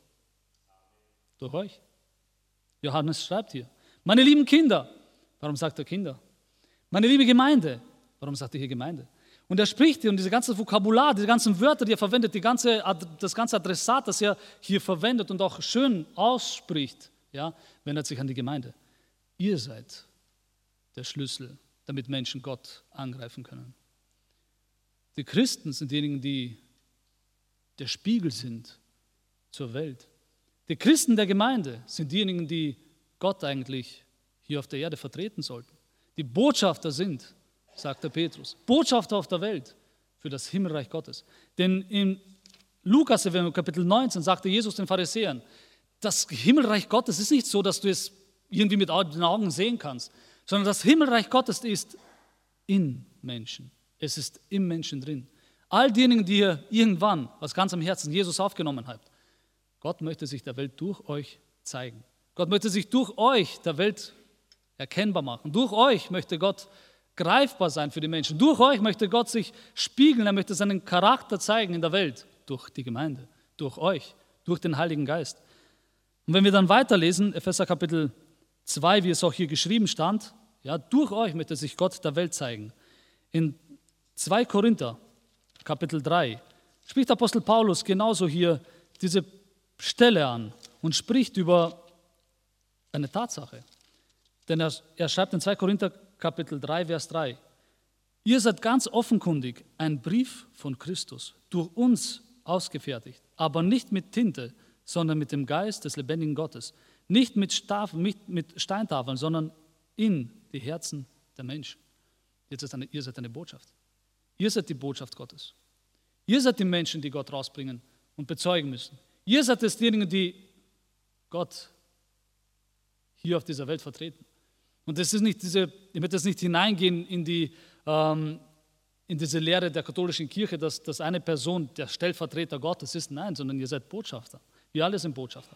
Durch euch. Johannes schreibt hier, meine lieben Kinder, warum sagt er Kinder? Meine liebe Gemeinde, warum sagt er hier Gemeinde? Und er spricht hier und diese ganze Vokabular, diese ganzen Wörter, die er verwendet, die ganze, das ganze Adressat, das er hier verwendet und auch schön ausspricht, ja, wendet sich an die Gemeinde. Ihr seid der Schlüssel, damit Menschen Gott angreifen können. Die Christen sind diejenigen, die der Spiegel sind zur Welt. Die Christen der Gemeinde sind diejenigen, die Gott eigentlich hier auf der Erde vertreten sollten. Die Botschafter sind, sagt der Petrus, Botschafter auf der Welt für das Himmelreich Gottes. Denn in Lukas Kapitel neunzehn sagte Jesus den Pharisäern, das Himmelreich Gottes ist nicht so, dass du es irgendwie mit den Augen sehen kannst, sondern das Himmelreich Gottes ist in Menschen. Es ist im Menschen drin. All diejenigen, die ihr irgendwann aus ganzem Herzen Jesus aufgenommen habt, Gott möchte sich der Welt durch euch zeigen. Gott möchte sich durch euch der Welt erkennbar machen. Durch euch möchte Gott greifbar sein für die Menschen. Durch euch möchte Gott sich spiegeln, er möchte seinen Charakter zeigen in der Welt, durch die Gemeinde, durch euch, durch den Heiligen Geist. Und wenn wir dann weiterlesen, Epheser Kapitel zwei, wie es auch hier geschrieben stand, ja, durch euch möchte sich Gott der Welt zeigen. In zwei Korinther, Kapitel drei, spricht Apostel Paulus genauso hier diese Stelle an und spricht über eine Tatsache. Denn er, er schreibt in zwei Korinther Kapitel drei, Vers drei. Ihr seid ganz offenkundig ein Brief von Christus, durch uns ausgefertigt, aber nicht mit Tinte, sondern mit dem Geist des lebendigen Gottes. Nicht mit, Staf, mit, mit Steintafeln, sondern in die Herzen der Menschen. Jetzt ist eine, ihr seid eine Botschaft. Ihr seid die Botschaft Gottes. Ihr seid die Menschen, die Gott rausbringen und bezeugen müssen. Ihr seid es diejenigen, die Gott hier auf dieser Welt vertreten. Und das ist nicht diese, ich möchte jetzt nicht hineingehen in, die, ähm, in diese Lehre der katholischen Kirche, dass, dass eine Person der Stellvertreter Gottes ist. Nein, sondern ihr seid Botschafter. Wir alle sind Botschafter.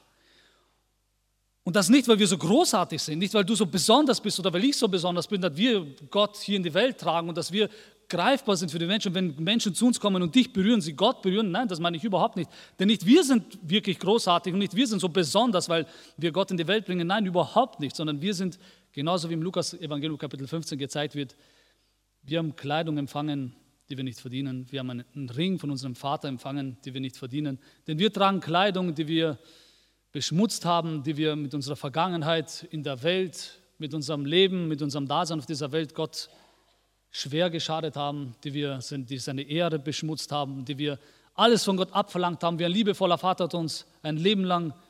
Und das nicht, weil wir so großartig sind, nicht, weil du so besonders bist oder weil ich so besonders bin, dass wir Gott hier in die Welt tragen und dass wir greifbar sind für die Menschen. Wenn Menschen zu uns kommen und dich berühren, sie Gott berühren, nein, das meine ich überhaupt nicht. Denn nicht wir sind wirklich großartig und nicht wir sind so besonders, weil wir Gott in die Welt bringen. Nein, überhaupt nicht, sondern wir sind, genauso wie im Lukas-Evangelium Kapitel fünfzehn gezeigt wird, wir haben Kleidung empfangen, die wir nicht verdienen. Wir haben einen Ring von unserem Vater empfangen, die wir nicht verdienen. Denn wir tragen Kleidung, die wir beschmutzt haben, die wir mit unserer Vergangenheit in der Welt, mit unserem Leben, mit unserem Dasein auf dieser Welt Gott schwer geschadet haben, die wir die seine Ehre beschmutzt haben, die wir alles von Gott abverlangt haben. Wie ein liebevoller Vater hat uns ein Leben lang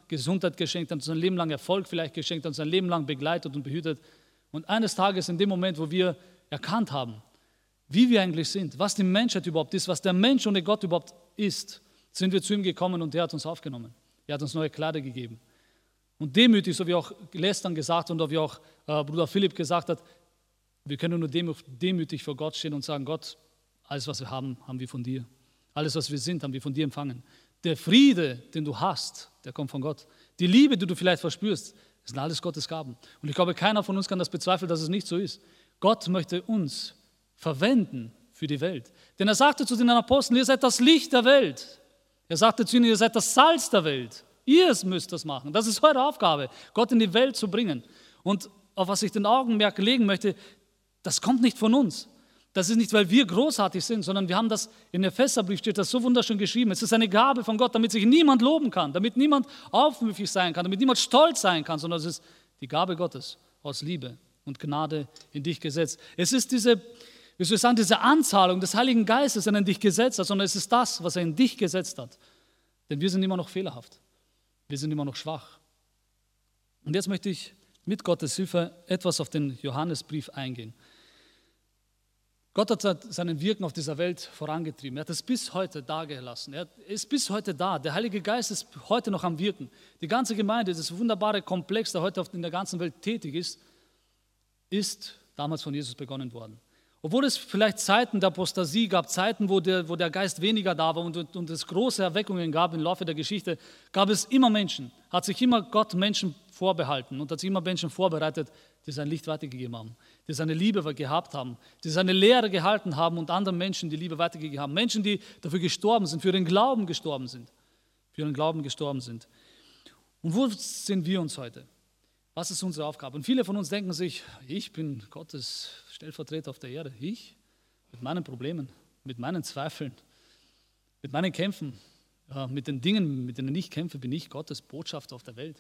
Gesundheit geschenkt, hat uns ein Leben lang Erfolg vielleicht geschenkt, hat uns ein Leben lang begleitet und behütet. Und eines Tages, in dem Moment, wo wir erkannt haben, wie wir eigentlich sind, was die Menschheit überhaupt ist, was der Mensch ohne Gott überhaupt ist, sind wir zu ihm gekommen und er hat uns aufgenommen. Er hat uns neue Kleider gegeben. Und demütig, so wie auch Lästern gesagt und wie auch äh, Bruder Philipp gesagt hat, wir können nur demütig vor Gott stehen und sagen, Gott, alles, was wir haben, haben wir von dir. Alles, was wir sind, haben wir von dir empfangen. Der Friede, den du hast, der kommt von Gott. Die Liebe, die du vielleicht verspürst, das sind alles Gottes Gaben. Und ich glaube, keiner von uns kann das bezweifeln, dass es nicht so ist. Gott möchte uns verwenden für die Welt. Denn er sagte zu den Aposteln, ihr seid das Licht der Welt. Er sagte zu ihnen, ihr seid das Salz der Welt. Ihr müsst das machen. Das ist eure Aufgabe, Gott in die Welt zu bringen. Und auf was ich den Augenmerk legen möchte, das kommt nicht von uns. Das ist nicht, weil wir großartig sind, sondern wir haben das, in der Epheserbrief steht das so wunderschön geschrieben. Es ist eine Gabe von Gott, damit sich niemand loben kann, damit niemand aufmüpfig sein kann, damit niemand stolz sein kann, sondern es ist die Gabe Gottes aus Liebe und Gnade in dich gesetzt. Es ist diese, wie soll ich sagen, diese Anzahlung des Heiligen Geistes, der in dich gesetzt hat, sondern es ist das, was er in dich gesetzt hat. Denn wir sind immer noch fehlerhaft. Wir sind immer noch schwach. Und jetzt möchte ich mit Gottes Hilfe etwas auf den Johannesbrief eingehen. Gott hat seinen Wirken auf dieser Welt vorangetrieben. Er hat es bis heute da gelassen. Er ist bis heute da. Der Heilige Geist ist heute noch am Wirken. Die ganze Gemeinde, das wunderbare Komplex, der heute in der ganzen Welt tätig ist, ist damals von Jesus begonnen worden. Obwohl es vielleicht Zeiten der Apostasie gab, Zeiten, wo der, wo der Geist weniger da war und, und es große Erweckungen gab im Laufe der Geschichte, gab es immer Menschen, hat sich immer Gott Menschen vorbehalten und hat sich immer Menschen vorbereitet, die sein Licht weitergegeben haben, die seine Liebe gehabt haben, die seine Lehre gehalten haben und anderen Menschen die Liebe weitergegeben haben. Menschen, die dafür gestorben sind, für den Glauben gestorben sind, für den Glauben gestorben sind. Und wo sind wir uns heute? Was ist unsere Aufgabe? Und viele von uns denken sich, ich bin Gottes Stellvertreter auf der Erde. Ich? Mit meinen Problemen, mit meinen Zweifeln, mit meinen Kämpfen, ja, mit den Dingen, mit denen ich kämpfe, bin ich Gottes Botschafter auf der Welt.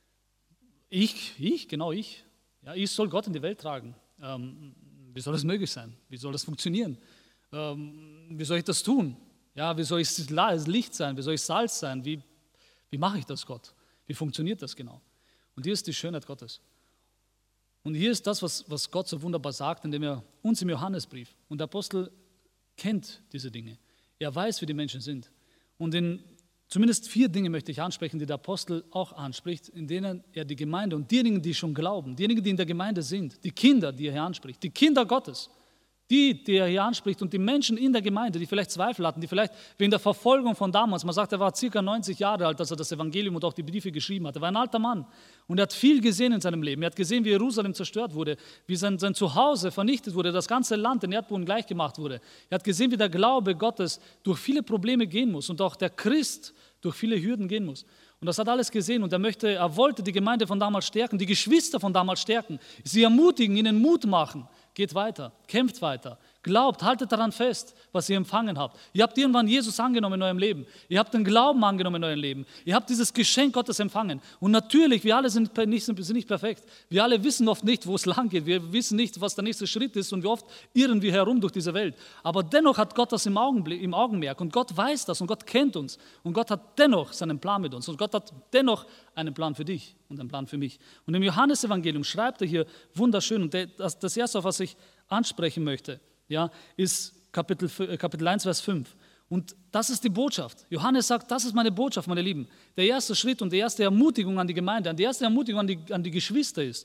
Ich, ich, genau ich. Ja, ich soll Gott in die Welt tragen. Ähm, wie soll das möglich sein? Wie soll das funktionieren? Ähm, wie soll ich das tun? Ja, wie soll ich Licht sein? Wie soll ich Salz sein? Wie, wie mache ich das, Gott? Wie funktioniert das genau? Und hier ist die Schönheit Gottes. Und hier ist das, was, was Gott so wunderbar sagt, indem er uns im Johannesbrief, und der Apostel kennt diese Dinge. Er weiß, wie die Menschen sind. Und in zumindest vier Dinge möchte ich ansprechen, die der Apostel auch anspricht, in denen er die Gemeinde und diejenigen, die schon glauben, diejenigen, die in der Gemeinde sind, die Kinder, die er hier anspricht, die Kinder Gottes, die, die er hier anspricht und die Menschen in der Gemeinde, die vielleicht Zweifel hatten, die vielleicht wegen der Verfolgung von damals, man sagt, er war circa neunzig Jahre alt, als er das Evangelium und auch die Briefe geschrieben hat. Er war ein alter Mann und er hat viel gesehen in seinem Leben. Er hat gesehen, wie Jerusalem zerstört wurde, wie sein, sein Zuhause vernichtet wurde, das ganze Land, den Erdboden gleichgemacht wurde. Er hat gesehen, wie der Glaube Gottes durch viele Probleme gehen muss und auch der Christ durch viele Hürden gehen muss. Und das hat alles gesehen und er möchte, er wollte die Gemeinde von damals stärken, die Geschwister von damals stärken, sie ermutigen, ihnen Mut machen. Geht weiter, kämpft weiter, glaubt, haltet daran fest, was ihr empfangen habt. Ihr habt irgendwann Jesus angenommen in eurem Leben. Ihr habt den Glauben angenommen in eurem Leben. Ihr habt dieses Geschenk Gottes empfangen. Und natürlich, wir alle sind nicht, sind nicht perfekt. Wir alle wissen oft nicht, wo es lang geht. Wir wissen nicht, was der nächste Schritt ist und wie oft irren wir herum durch diese Welt. Aber dennoch hat Gott das im, Augenblick, im Augenmerk und Gott weiß das und Gott kennt uns. Und Gott hat dennoch seinen Plan mit uns und Gott hat dennoch einen Plan für dich und einen Plan für mich. Und im Johannesevangelium schreibt er hier wunderschön, und das, das erste, auf was ich ansprechen möchte, ja, ist Kapitel, Kapitel eins, Vers fünf. Und das ist die Botschaft. Johannes sagt, das ist meine Botschaft, meine Lieben. Der erste Schritt und die erste Ermutigung an die Gemeinde, an die erste Ermutigung an die, an die Geschwister ist,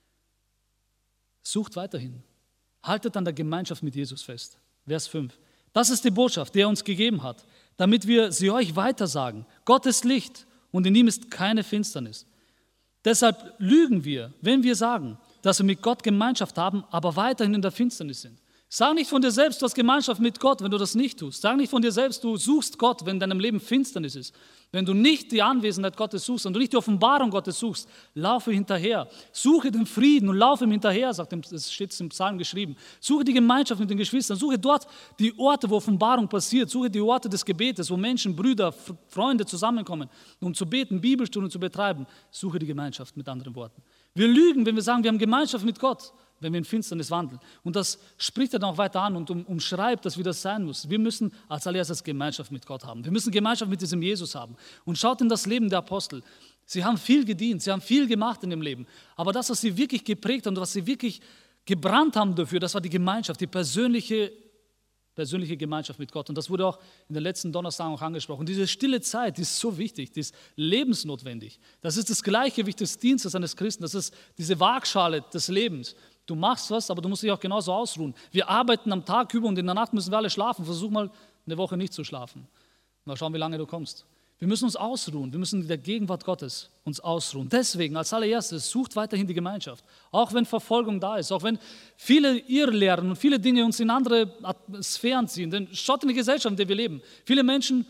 sucht weiterhin. Haltet an der Gemeinschaft mit Jesus fest. Vers fünf. Das ist die Botschaft, die er uns gegeben hat, damit wir sie euch weitersagen. Gott ist Licht und in ihm ist keine Finsternis. Deshalb lügen wir, wenn wir sagen, dass wir mit Gott Gemeinschaft haben, aber weiterhin in der Finsternis sind. Sag nicht von dir selbst, du hast Gemeinschaft mit Gott, wenn du das nicht tust. Sag nicht von dir selbst, du suchst Gott, wenn in deinem Leben Finsternis ist. Wenn du nicht die Anwesenheit Gottes suchst und du nicht die Offenbarung Gottes suchst, laufe hinterher. Suche den Frieden und laufe ihm hinterher, sagt, das steht im Psalm geschrieben. Suche die Gemeinschaft mit den Geschwistern. Suche dort die Orte, wo Offenbarung passiert. Suche die Orte des Gebetes, wo Menschen, Brüder, Freunde zusammenkommen, um zu beten, Bibelstunden zu betreiben. Suche die Gemeinschaft, mit anderen Worten. Wir lügen, wenn wir sagen, wir haben Gemeinschaft mit Gott, wenn wir in Finsternis wandeln. Und das spricht er dann auch weiter an und um, umschreibt, dass wir das sein müssen. Wir müssen als allererstes Gemeinschaft mit Gott haben. Wir müssen Gemeinschaft mit diesem Jesus haben. Und schaut in das Leben der Apostel. Sie haben viel gedient, sie haben viel gemacht in dem Leben. Aber das, was sie wirklich geprägt haben, was sie wirklich gebrannt haben dafür, das war die Gemeinschaft, die persönliche, persönliche Gemeinschaft mit Gott. Und das wurde auch in den letzten Donnerstagen auch angesprochen. Diese stille Zeit, die ist so wichtig, die ist lebensnotwendig. Das ist das Gleichgewicht des Dienstes eines Christen, das ist diese Waagschale des Lebens. Du machst was, aber du musst dich auch genauso ausruhen. Wir arbeiten am Tag über und in der Nacht müssen wir alle schlafen. Versuch mal eine Woche nicht zu schlafen. Mal schauen, wie lange du kommst. Wir müssen uns ausruhen, wir müssen in der Gegenwart Gottes uns ausruhen. Deswegen als allererstes sucht weiterhin die Gemeinschaft, auch wenn Verfolgung da ist, auch wenn viele Irrlehren und viele Dinge uns in andere Sphären ziehen. Denn schaut in die Gesellschaft, in der wir leben. Viele Menschen,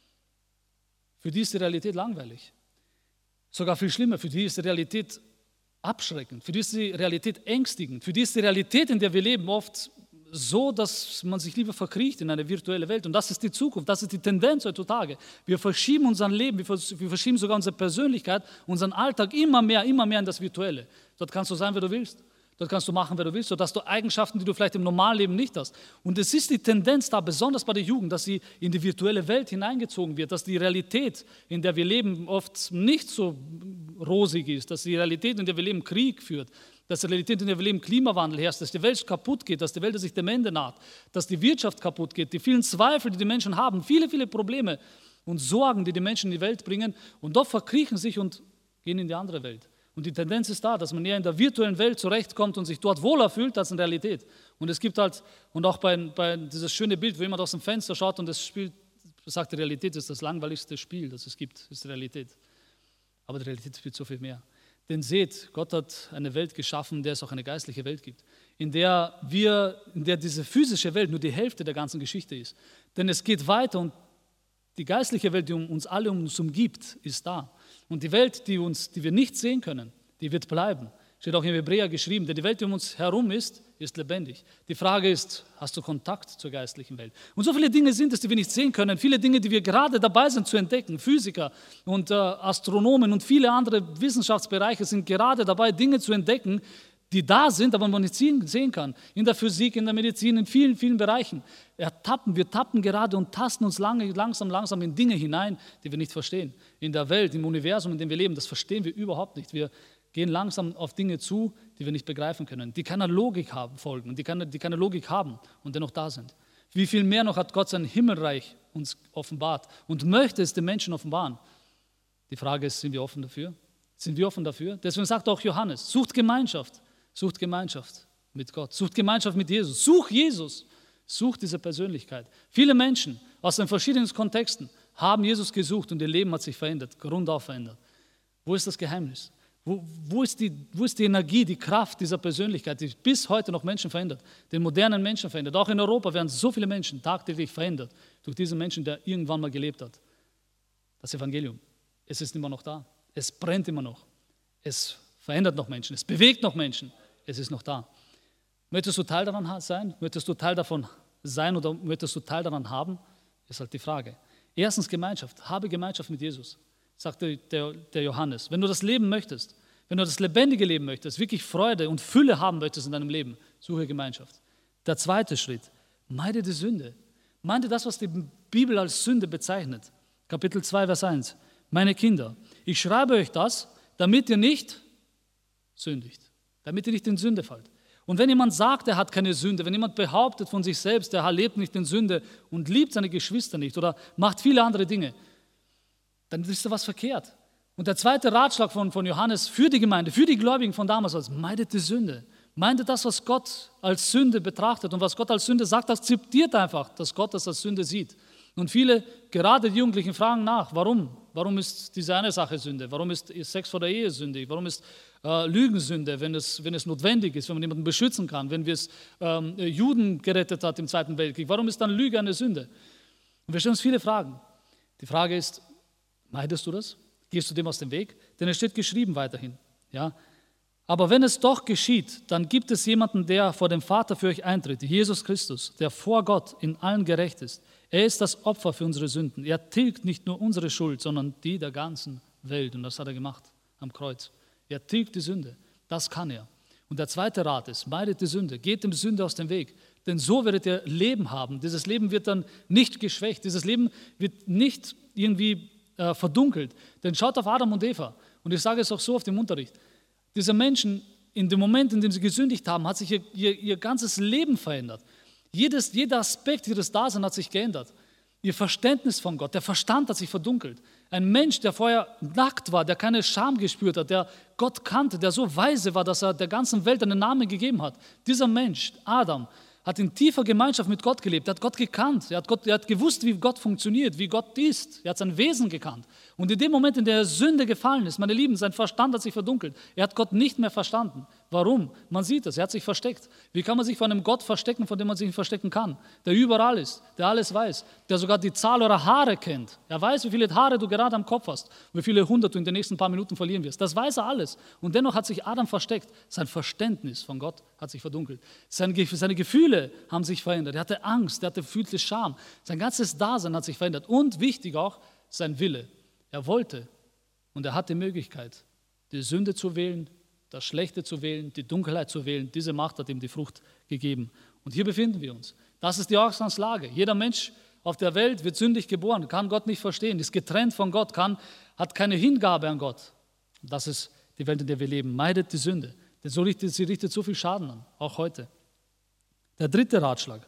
für die ist die Realität langweilig. Sogar viel schlimmer, für die ist die Realität abschreckend, für die ist die Realität ängstigend, für die ist die Realität, in der wir leben, oft so, dass man sich lieber verkriecht in eine virtuelle Welt. Und das ist die Zukunft, das ist die Tendenz heutzutage. Wir verschieben unser Leben, wir verschieben sogar unsere Persönlichkeit, unseren Alltag immer mehr, immer mehr in das Virtuelle. Dort kannst du sein, wer du willst. Dort kannst du machen, wer du willst, sodass du Eigenschaften, die du vielleicht im normalen Leben nicht hast. Und es ist die Tendenz da, besonders bei der Jugend, dass sie in die virtuelle Welt hineingezogen wird, dass die Realität, in der wir leben, oft nicht so rosig ist, dass die Realität, in der wir leben, Krieg führt, dass die Realität, in der wir leben, Klimawandel herrscht, dass die Welt kaputt geht, dass die Welt sich dem Ende naht, dass die Wirtschaft kaputt geht, die vielen Zweifel, die die Menschen haben, viele, viele Probleme und Sorgen, die die Menschen in die Welt bringen und doch verkriechen sich und gehen in die andere Welt. Und die Tendenz ist da, dass man eher in der virtuellen Welt zurechtkommt und sich dort wohler fühlt als in der Realität. Und es gibt halt, und auch bei, bei dieses schöne Bild, wo jemand aus dem Fenster schaut und das Spiel sagt, die Realität ist das langweiligste Spiel, das es gibt, ist die Realität. Aber die Realität spielt so viel mehr. Denn seht, Gott hat eine Welt geschaffen, in der es auch eine geistliche Welt gibt, in der wir, in der diese physische Welt nur die Hälfte der ganzen Geschichte ist. Denn es geht weiter und die geistliche Welt, die uns alle uns umgibt, ist da. Und die Welt, die, uns, die wir nicht sehen können, die wird bleiben. Steht auch im Hebräer geschrieben, denn die Welt, die um uns herum ist, ist lebendig. Die Frage ist, hast du Kontakt zur geistlichen Welt? Und so viele Dinge sind es, die wir nicht sehen können, viele Dinge, die wir gerade dabei sind zu entdecken. Physiker und äh, Astronomen und viele andere Wissenschaftsbereiche sind gerade dabei, Dinge zu entdecken, die da sind, aber man nicht sehen kann. In der Physik, in der Medizin, in vielen, vielen Bereichen. Ertappen, wir tappen gerade und tasten uns lange, langsam, langsam in Dinge hinein, die wir nicht verstehen. In der Welt, im Universum, in dem wir leben, das verstehen wir überhaupt nicht. Wir gehen langsam auf Dinge zu, die wir nicht begreifen können, die keiner Logik haben, folgen, die keine, die keine Logik haben und dennoch da sind. Wie viel mehr noch hat Gott sein Himmelreich uns offenbart und möchte es den Menschen offenbaren? Die Frage ist, sind wir offen dafür? Sind wir offen dafür? Deswegen sagt auch Johannes, sucht Gemeinschaft. Sucht Gemeinschaft mit Gott, sucht Gemeinschaft mit Jesus, sucht Jesus, sucht diese Persönlichkeit. Viele Menschen aus den verschiedenen Kontexten haben Jesus gesucht und ihr Leben hat sich verändert, grundauf verändert. Wo ist das Geheimnis? Wo, wo, ist die, wo ist die Energie, die Kraft dieser Persönlichkeit, die bis heute noch Menschen verändert, den modernen Menschen verändert? Auch in Europa werden so viele Menschen tagtäglich verändert durch diesen Menschen, der irgendwann mal gelebt hat. Das Evangelium, es ist immer noch da, es brennt immer noch, es verändert noch Menschen, es bewegt noch Menschen, es ist noch da. Möchtest du Teil daran sein? Möchtest du Teil davon sein oder möchtest du Teil daran haben? Ist halt die Frage. Erstens Gemeinschaft, habe Gemeinschaft mit Jesus, sagte der, der Johannes. Wenn du das Leben möchtest, wenn du das lebendige Leben möchtest, wirklich Freude und Fülle haben möchtest in deinem Leben, suche Gemeinschaft. Der zweite Schritt, meide die Sünde. Meide das, was die Bibel als Sünde bezeichnet. Kapitel zwei, Vers eins. Meine Kinder, ich schreibe euch das, damit ihr nicht sündigt, damit ihr nicht in Sünde fallt. Und wenn jemand sagt, er hat keine Sünde, wenn jemand behauptet von sich selbst, er lebt nicht in Sünde und liebt seine Geschwister nicht oder macht viele andere Dinge, dann ist da was verkehrt. Und der zweite Ratschlag von, von Johannes für die Gemeinde, für die Gläubigen von damals war, meidet die Sünde. Meidet das, was Gott als Sünde betrachtet und was Gott als Sünde sagt, akzeptiert einfach, dass Gott das als Sünde sieht. Und viele, gerade die Jugendlichen, fragen nach, warum? Warum ist diese eine Sache Sünde? Warum ist Sex vor der Ehe sündig? Warum ist äh, Lügen Sünde, wenn es, wenn es notwendig ist, wenn man jemanden beschützen kann, wenn wir es ähm, Juden gerettet hat im Zweiten Weltkrieg? Warum ist dann Lüge eine Sünde? Und wir stellen uns viele Fragen. Die Frage ist, meidest du das? Gehst du dem aus dem Weg? Denn es steht geschrieben weiterhin. Ja? Aber wenn es doch geschieht, dann gibt es jemanden, der vor dem Vater für euch eintritt, Jesus Christus, der vor Gott in allen gerecht ist. Er ist das Opfer für unsere Sünden. Er tilgt nicht nur unsere Schuld, sondern die der ganzen Welt. Und das hat er gemacht am Kreuz. Er tilgt die Sünde. Das kann er. Und der zweite Rat ist, meidet die Sünde, geht dem Sünde aus dem Weg. Denn so werdet ihr Leben haben. Dieses Leben wird dann nicht geschwächt. Dieses Leben wird nicht irgendwie äh, verdunkelt. Denn schaut auf Adam und Eva. Und ich sage es auch so oft im Unterricht. Diese Menschen, in dem Moment, in dem sie gesündigt haben, hat sich ihr, ihr, ihr ganzes Leben verändert. Jedes, jeder Aspekt ihres Daseins hat sich geändert. Ihr Verständnis von Gott, der Verstand hat sich verdunkelt. Ein Mensch, der vorher nackt war, der keine Scham gespürt hat, der Gott kannte, der so weise war, dass er der ganzen Welt einen Namen gegeben hat. Dieser Mensch, Adam, hat in tiefer Gemeinschaft mit Gott gelebt. Er hat Gott gekannt. Er hat, Gott, er hat gewusst, wie Gott funktioniert, wie Gott ist. Er hat sein Wesen gekannt. Und in dem Moment, in der Sünde gefallen ist, meine Lieben, sein Verstand hat sich verdunkelt. Er hat Gott nicht mehr verstanden. Warum? Man sieht es, er hat sich versteckt. Wie kann man sich vor einem Gott verstecken, von dem man sich nicht verstecken kann? Der überall ist, der alles weiß, der sogar die Zahl eurer Haare kennt. Er weiß, wie viele Haare du gerade am Kopf hast, wie viele hundert du in den nächsten paar Minuten verlieren wirst. Das weiß er alles. Und dennoch hat sich Adam versteckt. Sein Verständnis von Gott hat sich verdunkelt. Seine, seine Gefühle haben sich verändert. Er hatte Angst, er hatte fühlte Scham. Sein ganzes Dasein hat sich verändert. Und wichtig auch, sein Wille. Er wollte und er hat die Möglichkeit, die Sünde zu wählen, das Schlechte zu wählen, die Dunkelheit zu wählen. Diese Macht hat ihm die Frucht gegeben. Und hier befinden wir uns. Das ist die Ausgangslage. Jeder Mensch auf der Welt wird sündig geboren, kann Gott nicht verstehen, ist getrennt von Gott, kann, hat keine Hingabe an Gott. Das ist die Welt, in der wir leben. Meidet die Sünde, denn so richtet, sie richtet so viel Schaden an, auch heute. Der dritte Ratschlag.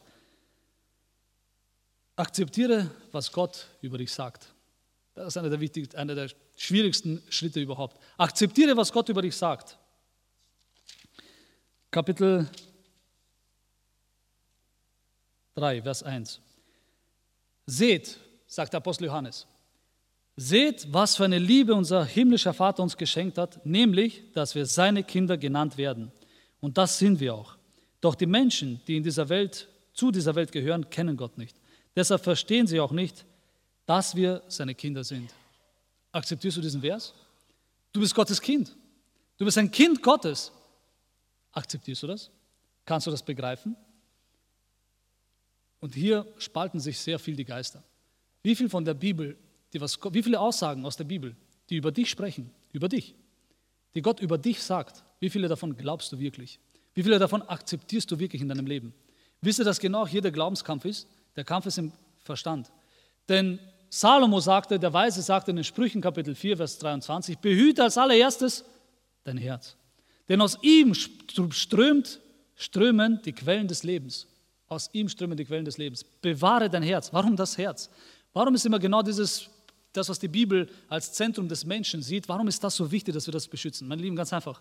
Akzeptiere, was Gott über dich sagt. Das ist einer der wichtigsten, einer der schwierigsten Schritte überhaupt. Akzeptiere, was Gott über dich sagt. Kapitel drei, Vers eins. Seht, sagt der Apostel Johannes, seht, was für eine Liebe unser himmlischer Vater uns geschenkt hat, nämlich, dass wir seine Kinder genannt werden. Und das sind wir auch. Doch die Menschen, die in dieser Welt, zu dieser Welt gehören, kennen Gott nicht. Deshalb verstehen sie auch nicht, dass wir seine Kinder sind. Akzeptierst du diesen Vers? Du bist Gottes Kind. Du bist ein Kind Gottes. Akzeptierst du das? Kannst du das begreifen? Und hier spalten sich sehr viel die Geister. Wie viel von der Bibel, die was, wie viele Aussagen aus der Bibel, die über dich sprechen, über dich, die Gott über dich sagt, wie viele davon glaubst du wirklich? Wie viele davon akzeptierst du wirklich in deinem Leben? Wisst ihr, dass genau hier der Glaubenskampf ist? Der Kampf ist im Verstand. Denn Salomo sagte, der Weise sagte in den Sprüchen Kapitel vier, Vers dreiundzwanzig, behüte als allererstes dein Herz. Denn aus ihm strömt, strömen die Quellen des Lebens. Aus ihm strömen die Quellen des Lebens. Bewahre dein Herz. Warum das Herz? Warum ist immer genau dieses, das, was die Bibel als Zentrum des Menschen sieht, warum ist das so wichtig, dass wir das beschützen? Meine Lieben, ganz einfach.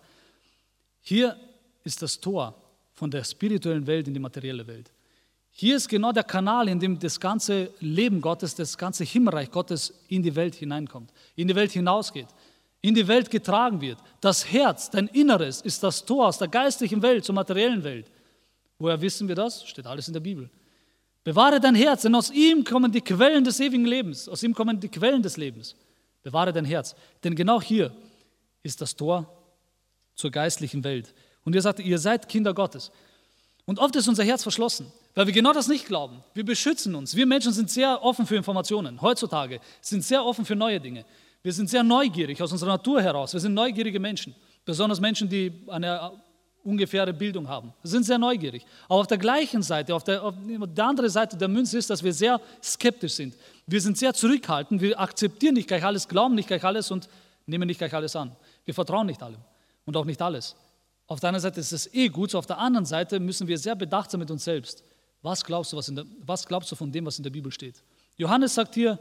Hier ist das Tor von der spirituellen Welt in die materielle Welt. Hier ist genau der Kanal, in dem das ganze Leben Gottes, das ganze Himmelreich Gottes in die Welt hineinkommt, in die Welt hinausgeht, in die Welt getragen wird. Das Herz, dein Inneres, ist das Tor aus der geistlichen Welt zur materiellen Welt. Woher wissen wir das? Steht alles in der Bibel. Bewahre dein Herz, denn aus ihm kommen die Quellen des ewigen Lebens. Aus ihm kommen die Quellen des Lebens. Bewahre dein Herz, denn genau hier ist das Tor zur geistlichen Welt. Und er sagte, ihr seid Kinder Gottes. Und oft ist unser Herz verschlossen, weil wir genau das nicht glauben. Wir beschützen uns. Wir Menschen sind sehr offen für Informationen. Heutzutage sind sehr offen für neue Dinge. Wir sind sehr neugierig aus unserer Natur heraus. Wir sind neugierige Menschen, besonders Menschen, die eine ungefähre Bildung haben. Wir sind sehr neugierig. Aber auf der gleichen Seite, auf der, auf der anderen Seite der Münze ist, dass wir sehr skeptisch sind. Wir sind sehr zurückhaltend. Wir akzeptieren nicht gleich alles, glauben nicht gleich alles und nehmen nicht gleich alles an. Wir vertrauen nicht allem und auch nicht alles. Auf der einen Seite ist es eh gut, so auf der anderen Seite müssen wir sehr bedacht sein mit uns selbst. Was glaubst du, was, in der, was glaubst du von dem, was in der Bibel steht? Johannes sagt hier,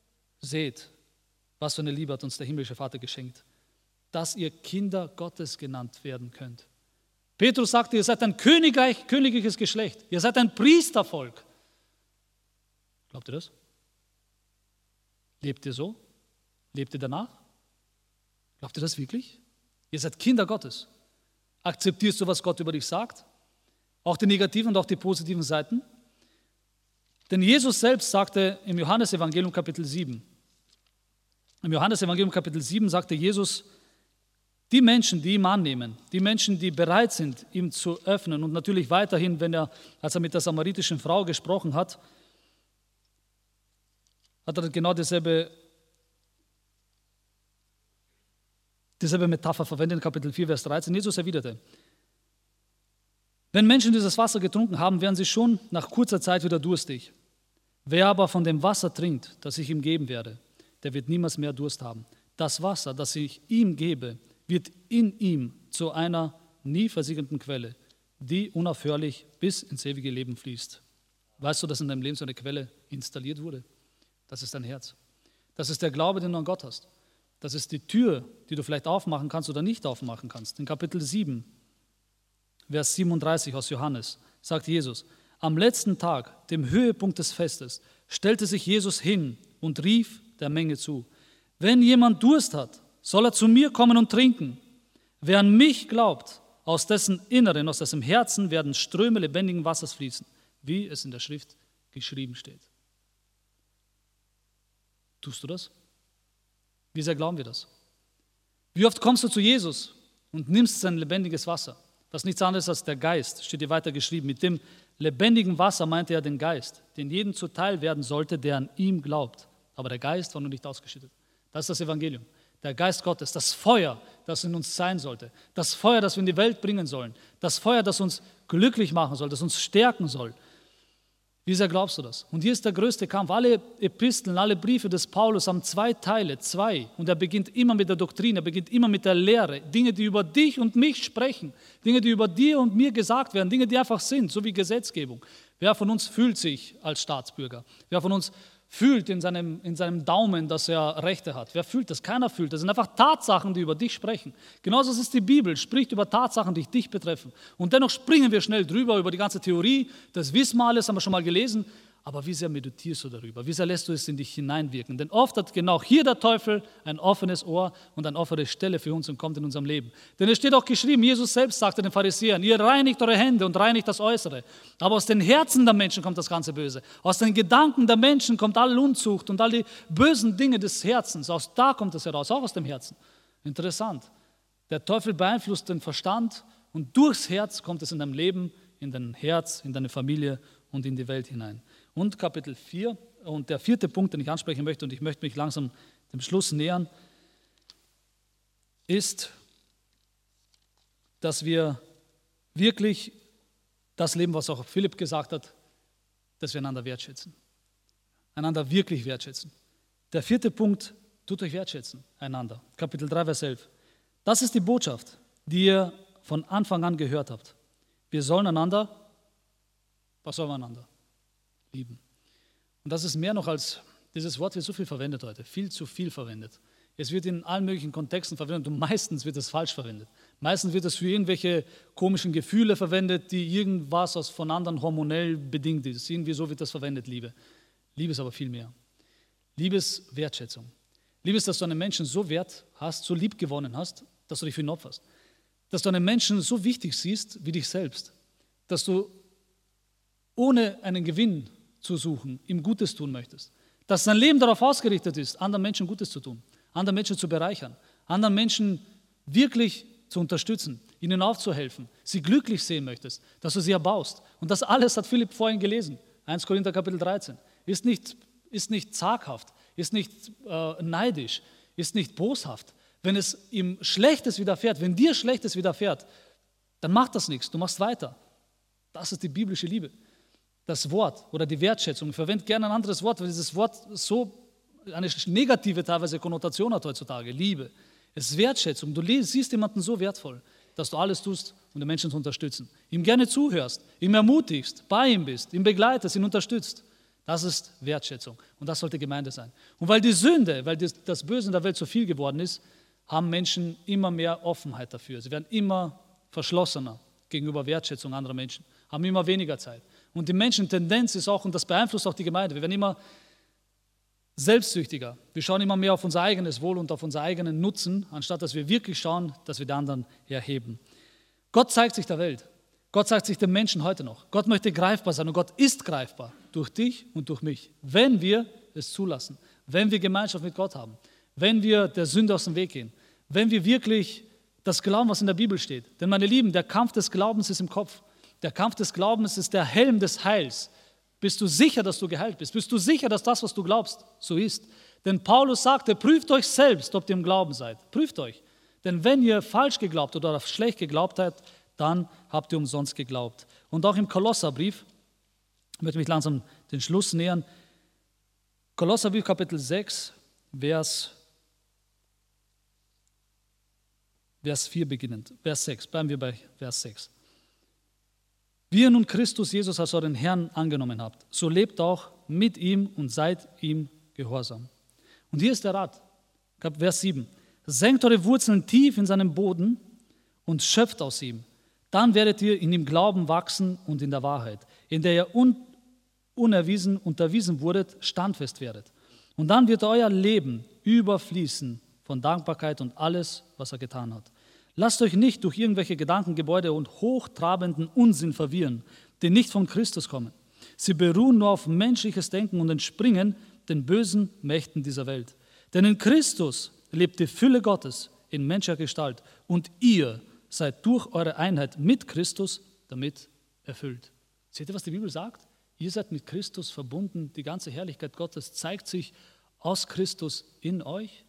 seht, was für eine Liebe hat uns der himmlische Vater geschenkt, dass ihr Kinder Gottes genannt werden könnt. Petrus sagte, ihr seid ein Königreich, königliches Geschlecht, ihr seid ein Priestervolk. Glaubt ihr das? Lebt ihr so? Lebt ihr danach? Glaubt ihr das wirklich? Ihr seid Kinder Gottes. Akzeptierst du, was Gott über dich sagt? Auch die negativen und auch die positiven Seiten? Denn Jesus selbst sagte im Johannesevangelium Kapitel sieben, im Johannesevangelium Kapitel sieben sagte Jesus, die Menschen, die ihm annehmen, die Menschen, die bereit sind, ihm zu öffnen und natürlich weiterhin, wenn er, als er mit der samaritischen Frau gesprochen hat, hat er genau dieselbe, dieselbe Metapher verwendet in Kapitel vier, Vers dreizehn. Jesus erwiderte, wenn Menschen dieses Wasser getrunken haben, werden sie schon nach kurzer Zeit wieder durstig. Wer aber von dem Wasser trinkt, das ich ihm geben werde, der wird niemals mehr Durst haben. das Wasser, das ich ihm gebe, wird in ihm zu einer nie versiegelnden Quelle, die unaufhörlich bis ins ewige Leben fließt. Weißt du, dass in deinem Leben so eine Quelle installiert wurde? Das ist dein Herz. Das ist der Glaube, den du an Gott hast. Das ist die Tür, die du vielleicht aufmachen kannst oder nicht aufmachen kannst. In Kapitel sieben, Vers siebenunddreißig aus Johannes, sagt Jesus: Am letzten Tag, dem Höhepunkt des Festes, stellte sich Jesus hin und rief der Menge zu: Wenn jemand Durst hat, soll er zu mir kommen und trinken. Wer an mich glaubt, aus dessen Inneren, aus dessen Herzen werden Ströme lebendigen Wassers fließen, wie es in der Schrift geschrieben steht. Tust du das? Wie sehr glauben wir das? Wie oft kommst du zu Jesus und nimmst sein lebendiges Wasser, was nichts anderes als der Geist, steht hier weiter geschrieben. Mit dem lebendigen Wasser meinte er den Geist, den jedem zuteil werden sollte, der an ihm glaubt. Aber der Geist war noch nicht ausgeschüttet. Das ist das Evangelium. Der Geist Gottes, das Feuer, das in uns sein sollte. Das Feuer, das wir in die Welt bringen sollen. Das Feuer, das uns glücklich machen soll, das uns stärken soll. Wie sehr glaubst du das? Und hier ist der größte Kampf. Alle Episteln, alle Briefe des Paulus haben zwei Teile, zwei. Und er beginnt immer mit der Doktrin, er beginnt immer mit der Lehre. Dinge, die über dich und mich sprechen. Dinge, die über dir und mir gesagt werden. Dinge, die einfach sind, so wie Gesetzgebung. Wer von uns fühlt sich als Staatsbürger? Wer von uns fühlt in seinem, in seinem Daumen, dass er Rechte hat? Wer fühlt das? Keiner fühlt. Das sind einfach Tatsachen, die über dich sprechen. Genauso ist die Bibel, spricht über Tatsachen, die dich betreffen. Und dennoch springen wir schnell drüber, über die ganze Theorie. Das wissen wir alles, haben wir schon mal gelesen. Aber wie sehr meditierst du darüber? Wie sehr lässt du es in dich hineinwirken? Denn oft hat genau hier der Teufel ein offenes Ohr und eine offene Stelle für uns und kommt in unserem Leben. Denn es steht auch geschrieben, Jesus selbst sagte den Pharisäern: Ihr reinigt eure Hände und reinigt das Äußere. Aber aus den Herzen der Menschen kommt das ganze Böse. Aus den Gedanken der Menschen kommt all Unzucht und all die bösen Dinge des Herzens. Aus da kommt es heraus, auch aus dem Herzen. Interessant. Der Teufel beeinflusst den Verstand und durchs Herz kommt es in dein Leben, in dein Herz, in deine Familie und in die Welt hinein. Und Kapitel vier, und der vierte Punkt, den ich ansprechen möchte, und ich möchte mich langsam dem Schluss nähern, ist, dass wir wirklich das leben, was auch Philipp gesagt hat, dass wir einander wertschätzen. Einander wirklich wertschätzen. Der vierte Punkt: Tut euch wertschätzen, einander. Kapitel drei, Vers elf. Das ist die Botschaft, die ihr von Anfang an gehört habt. Wir sollen einander, was sollen wir einander? Lieben. Und das ist mehr noch als, dieses Wort wird so viel verwendet heute, viel zu viel verwendet. Es wird in allen möglichen Kontexten verwendet und meistens wird es falsch verwendet. Meistens wird es für irgendwelche komischen Gefühle verwendet, die irgendwas aus von anderen hormonell bedingt ist. Irgendwie so wird das verwendet, Liebe. Liebe ist aber viel mehr. Liebe ist Wertschätzung. Liebe ist, dass du einen Menschen so wert hast, so lieb gewonnen hast, dass du dich für ihn opferst. Dass du einen Menschen so wichtig siehst wie dich selbst. Dass du ohne einen Gewinn zu suchen, ihm Gutes tun möchtest. Dass dein Leben darauf ausgerichtet ist, anderen Menschen Gutes zu tun, anderen Menschen zu bereichern, anderen Menschen wirklich zu unterstützen, ihnen aufzuhelfen, sie glücklich sehen möchtest, dass du sie erbaust. Und das alles hat Philipp vorhin gelesen, erster Korinther Kapitel dreizehn. Ist nicht, ist nicht zaghaft, ist nicht äh, neidisch, ist nicht boshaft. Wenn es ihm Schlechtes widerfährt, wenn dir Schlechtes widerfährt, dann macht das nichts, du machst weiter. Das ist die biblische Liebe. Das Wort oder die Wertschätzung. Ich verwende gerne ein anderes Wort, weil dieses Wort so eine negative teilweise Konnotation hat heutzutage. Liebe. Es ist Wertschätzung. Du siehst jemanden so wertvoll, dass du alles tust, um den Menschen zu unterstützen. Ihm gerne zuhörst, ihm ermutigst, bei ihm bist, ihn begleitest, ihn unterstützt. Das ist Wertschätzung. Und das sollte Gemeinde sein. Und weil die Sünde, weil das Böse in der Welt so viel geworden ist, haben Menschen immer mehr Offenheit dafür. Sie werden immer verschlossener gegenüber Wertschätzung anderer Menschen, haben immer weniger Zeit. Und die Menschentendenz ist auch, und das beeinflusst auch die Gemeinde, wir werden immer selbstsüchtiger. Wir schauen immer mehr auf unser eigenes Wohl und auf unseren eigenen Nutzen, anstatt dass wir wirklich schauen, dass wir die anderen erheben. Gott zeigt sich der Welt. Gott zeigt sich den Menschen heute noch. Gott möchte greifbar sein und Gott ist greifbar durch dich und durch mich, wenn wir es zulassen, wenn wir Gemeinschaft mit Gott haben, wenn wir der Sünde aus dem Weg gehen, wenn wir wirklich das glauben, was in der Bibel steht. Denn meine Lieben, der Kampf des Glaubens ist im Kopf. Der Kampf des Glaubens ist der Helm des Heils. Bist du sicher, dass du geheilt bist? Bist du sicher, dass das, was du glaubst, so ist? Denn Paulus sagte, prüft euch selbst, ob ihr im Glauben seid. Prüft euch. Denn wenn ihr falsch geglaubt oder schlecht geglaubt habt, dann habt ihr umsonst geglaubt. Und auch im Kolosserbrief, ich möchte mich langsam den Schluss nähern, Kolosserbrief Kapitel sechs, Vers Vers vier beginnend. Vers sechs, bleiben wir bei Vers sechs. Wie ihr nun Christus Jesus als euren Herrn angenommen habt, so lebt auch mit ihm und seid ihm gehorsam. Und hier ist der Rat, Vers sieben. Senkt eure Wurzeln tief in seinem Boden und schöpft aus ihm. Dann werdet ihr in dem Glauben wachsen und in der Wahrheit, in der ihr un- unerwiesen, unterwiesen wurdet, standfest werdet. Und dann wird euer Leben überfließen von Dankbarkeit und alles, was er getan hat. Lasst euch nicht durch irgendwelche Gedankengebäude und hochtrabenden Unsinn verwirren, die nicht von Christus kommen. Sie beruhen nur auf menschliches Denken und entspringen den bösen Mächten dieser Welt. Denn in Christus lebt die Fülle Gottes in menschlicher Gestalt und ihr seid durch eure Einheit mit Christus damit erfüllt. Seht ihr, was die Bibel sagt? Ihr seid mit Christus verbunden. Die ganze Herrlichkeit Gottes zeigt sich aus Christus in euch.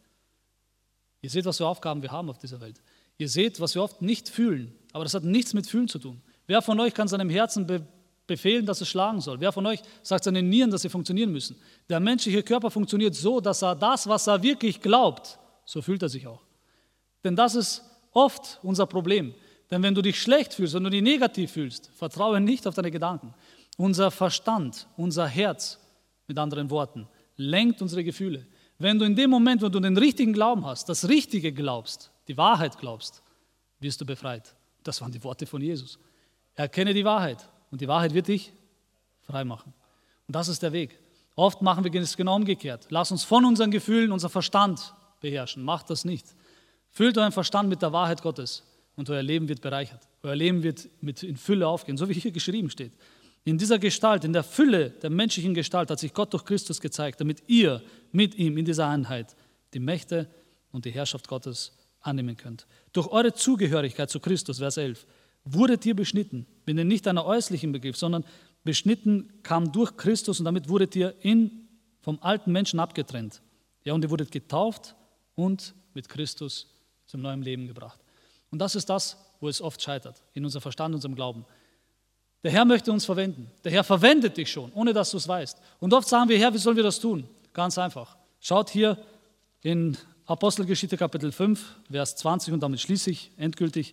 Ihr seht, was für Aufgaben wir haben auf dieser Welt. Ihr seht, was wir oft nicht fühlen, aber das hat nichts mit Fühlen zu tun. Wer von euch kann seinem Herzen be- befehlen, dass es schlagen soll? Wer von euch sagt seinen Nieren, dass sie funktionieren müssen? Der menschliche Körper funktioniert so, dass er das, was er wirklich glaubt, so fühlt er sich auch. Denn das ist oft unser Problem. Denn wenn du dich schlecht fühlst, wenn du dich negativ fühlst, vertraue nicht auf deine Gedanken. Unser Verstand, unser Herz, mit anderen Worten, lenkt unsere Gefühle. Wenn du in dem Moment, wo du den richtigen Glauben hast, das Richtige glaubst, die Wahrheit glaubst, wirst du befreit. Das waren die Worte von Jesus. Erkenne die Wahrheit und die Wahrheit wird dich frei machen. Und das ist der Weg. Oft machen wir es genau umgekehrt. Lass uns von unseren Gefühlen unser Verstand beherrschen. Macht das nicht. Füllt euren Verstand mit der Wahrheit Gottes und euer Leben wird bereichert. Euer Leben wird mit in Fülle aufgehen, so wie hier geschrieben steht. In dieser Gestalt, in der Fülle der menschlichen Gestalt hat sich Gott durch Christus gezeigt, damit ihr mit ihm in dieser Einheit die Mächte und die Herrschaft Gottes annehmen könnt. Durch eure Zugehörigkeit zu Christus, Vers elf, wurdet ihr beschnitten, wenn ihr nicht einer äußerlichen Begriff, sondern beschnitten kam durch Christus und damit wurdet ihr in, vom alten Menschen abgetrennt. Ja, und ihr wurdet getauft und mit Christus zum neuen Leben gebracht. Und das ist das, wo es oft scheitert, in unserem Verstand, in unserem Glauben. Der Herr möchte uns verwenden. Der Herr verwendet dich schon, ohne dass du es weißt. Und oft sagen wir, Herr, wie sollen wir das tun? Ganz einfach. Schaut hier in Apostelgeschichte Kapitel fünf, Vers zwanzig und damit schließe ich endgültig.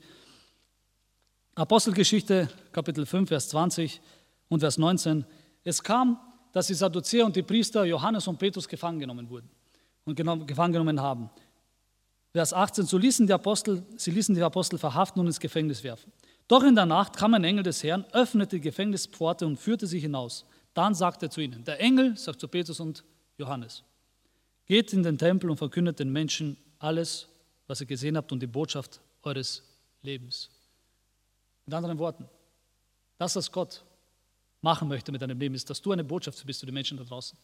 Apostelgeschichte Kapitel fünf, Vers zwanzig und Vers neunzehn. Es kam, dass die Sadduzäer und die Priester Johannes und Petrus gefangen genommen wurden und gefangen genommen haben. Vers achtzehn, so ließen die Apostel, sie ließen die Apostel verhaften und ins Gefängnis werfen. Doch in der Nacht kam ein Engel des Herrn, öffnete die Gefängnispforte und führte sie hinaus. Dann sagte er zu ihnen, der Engel sagt zu Petrus und Johannes, geht in den Tempel und verkündet den Menschen alles, was ihr gesehen habt und die Botschaft eures Lebens. Mit anderen Worten, das, was Gott machen möchte mit deinem Leben, ist, dass du eine Botschaft bist für die Menschen da draußen.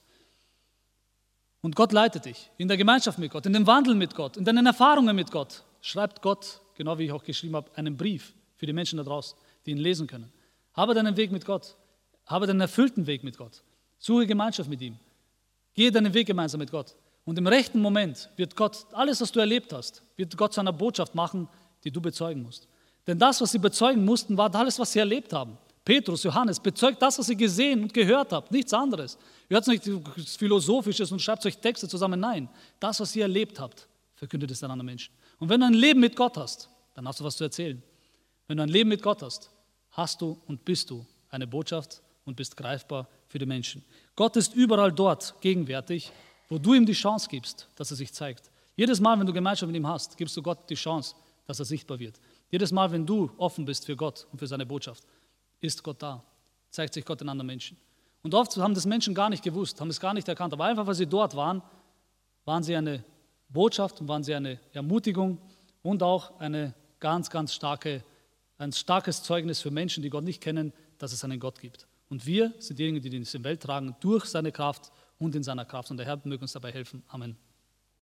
Und Gott leitet dich in der Gemeinschaft mit Gott, in dem Wandel mit Gott, in deinen Erfahrungen mit Gott. Schreibt Gott, genau wie ich auch geschrieben habe, einen Brief für die Menschen da draußen, die ihn lesen können. Habe deinen Weg mit Gott. Habe deinen erfüllten Weg mit Gott. Suche Gemeinschaft mit ihm. Gehe deinen Weg gemeinsam mit Gott. Und im rechten Moment wird Gott, alles, was du erlebt hast, wird Gott zu einer Botschaft machen, die du bezeugen musst. Denn das, was sie bezeugen mussten, war alles, was sie erlebt haben. Petrus, Johannes, bezeugt das, was ihr gesehen und gehört habt, nichts anderes. Ihr hört nicht Philosophisches und schreibt euch Texte zusammen. Nein, das, was ihr erlebt habt, verkündet es den anderen Menschen. Und wenn du ein Leben mit Gott hast, dann hast du was zu erzählen. Wenn du ein Leben mit Gott hast, hast du und bist du eine Botschaft und bist greifbar für die Menschen. Gott ist überall dort gegenwärtig, wo du ihm die Chance gibst, dass er sich zeigt. Jedes Mal, wenn du Gemeinschaft mit ihm hast, gibst du Gott die Chance, dass er sichtbar wird. Jedes Mal, wenn du offen bist für Gott und für seine Botschaft, ist Gott da, zeigt sich Gott den anderen Menschen. Und oft haben das Menschen gar nicht gewusst, haben es gar nicht erkannt, aber einfach, weil sie dort waren, waren sie eine Botschaft und waren sie eine Ermutigung und auch eine ganz, ganz starke, ein starkes Zeugnis für Menschen, die Gott nicht kennen, dass es einen Gott gibt. Und wir sind diejenigen, die diese Welt tragen, durch seine Kraft und in seiner Kraft. Und der Herr möge uns dabei helfen. Amen.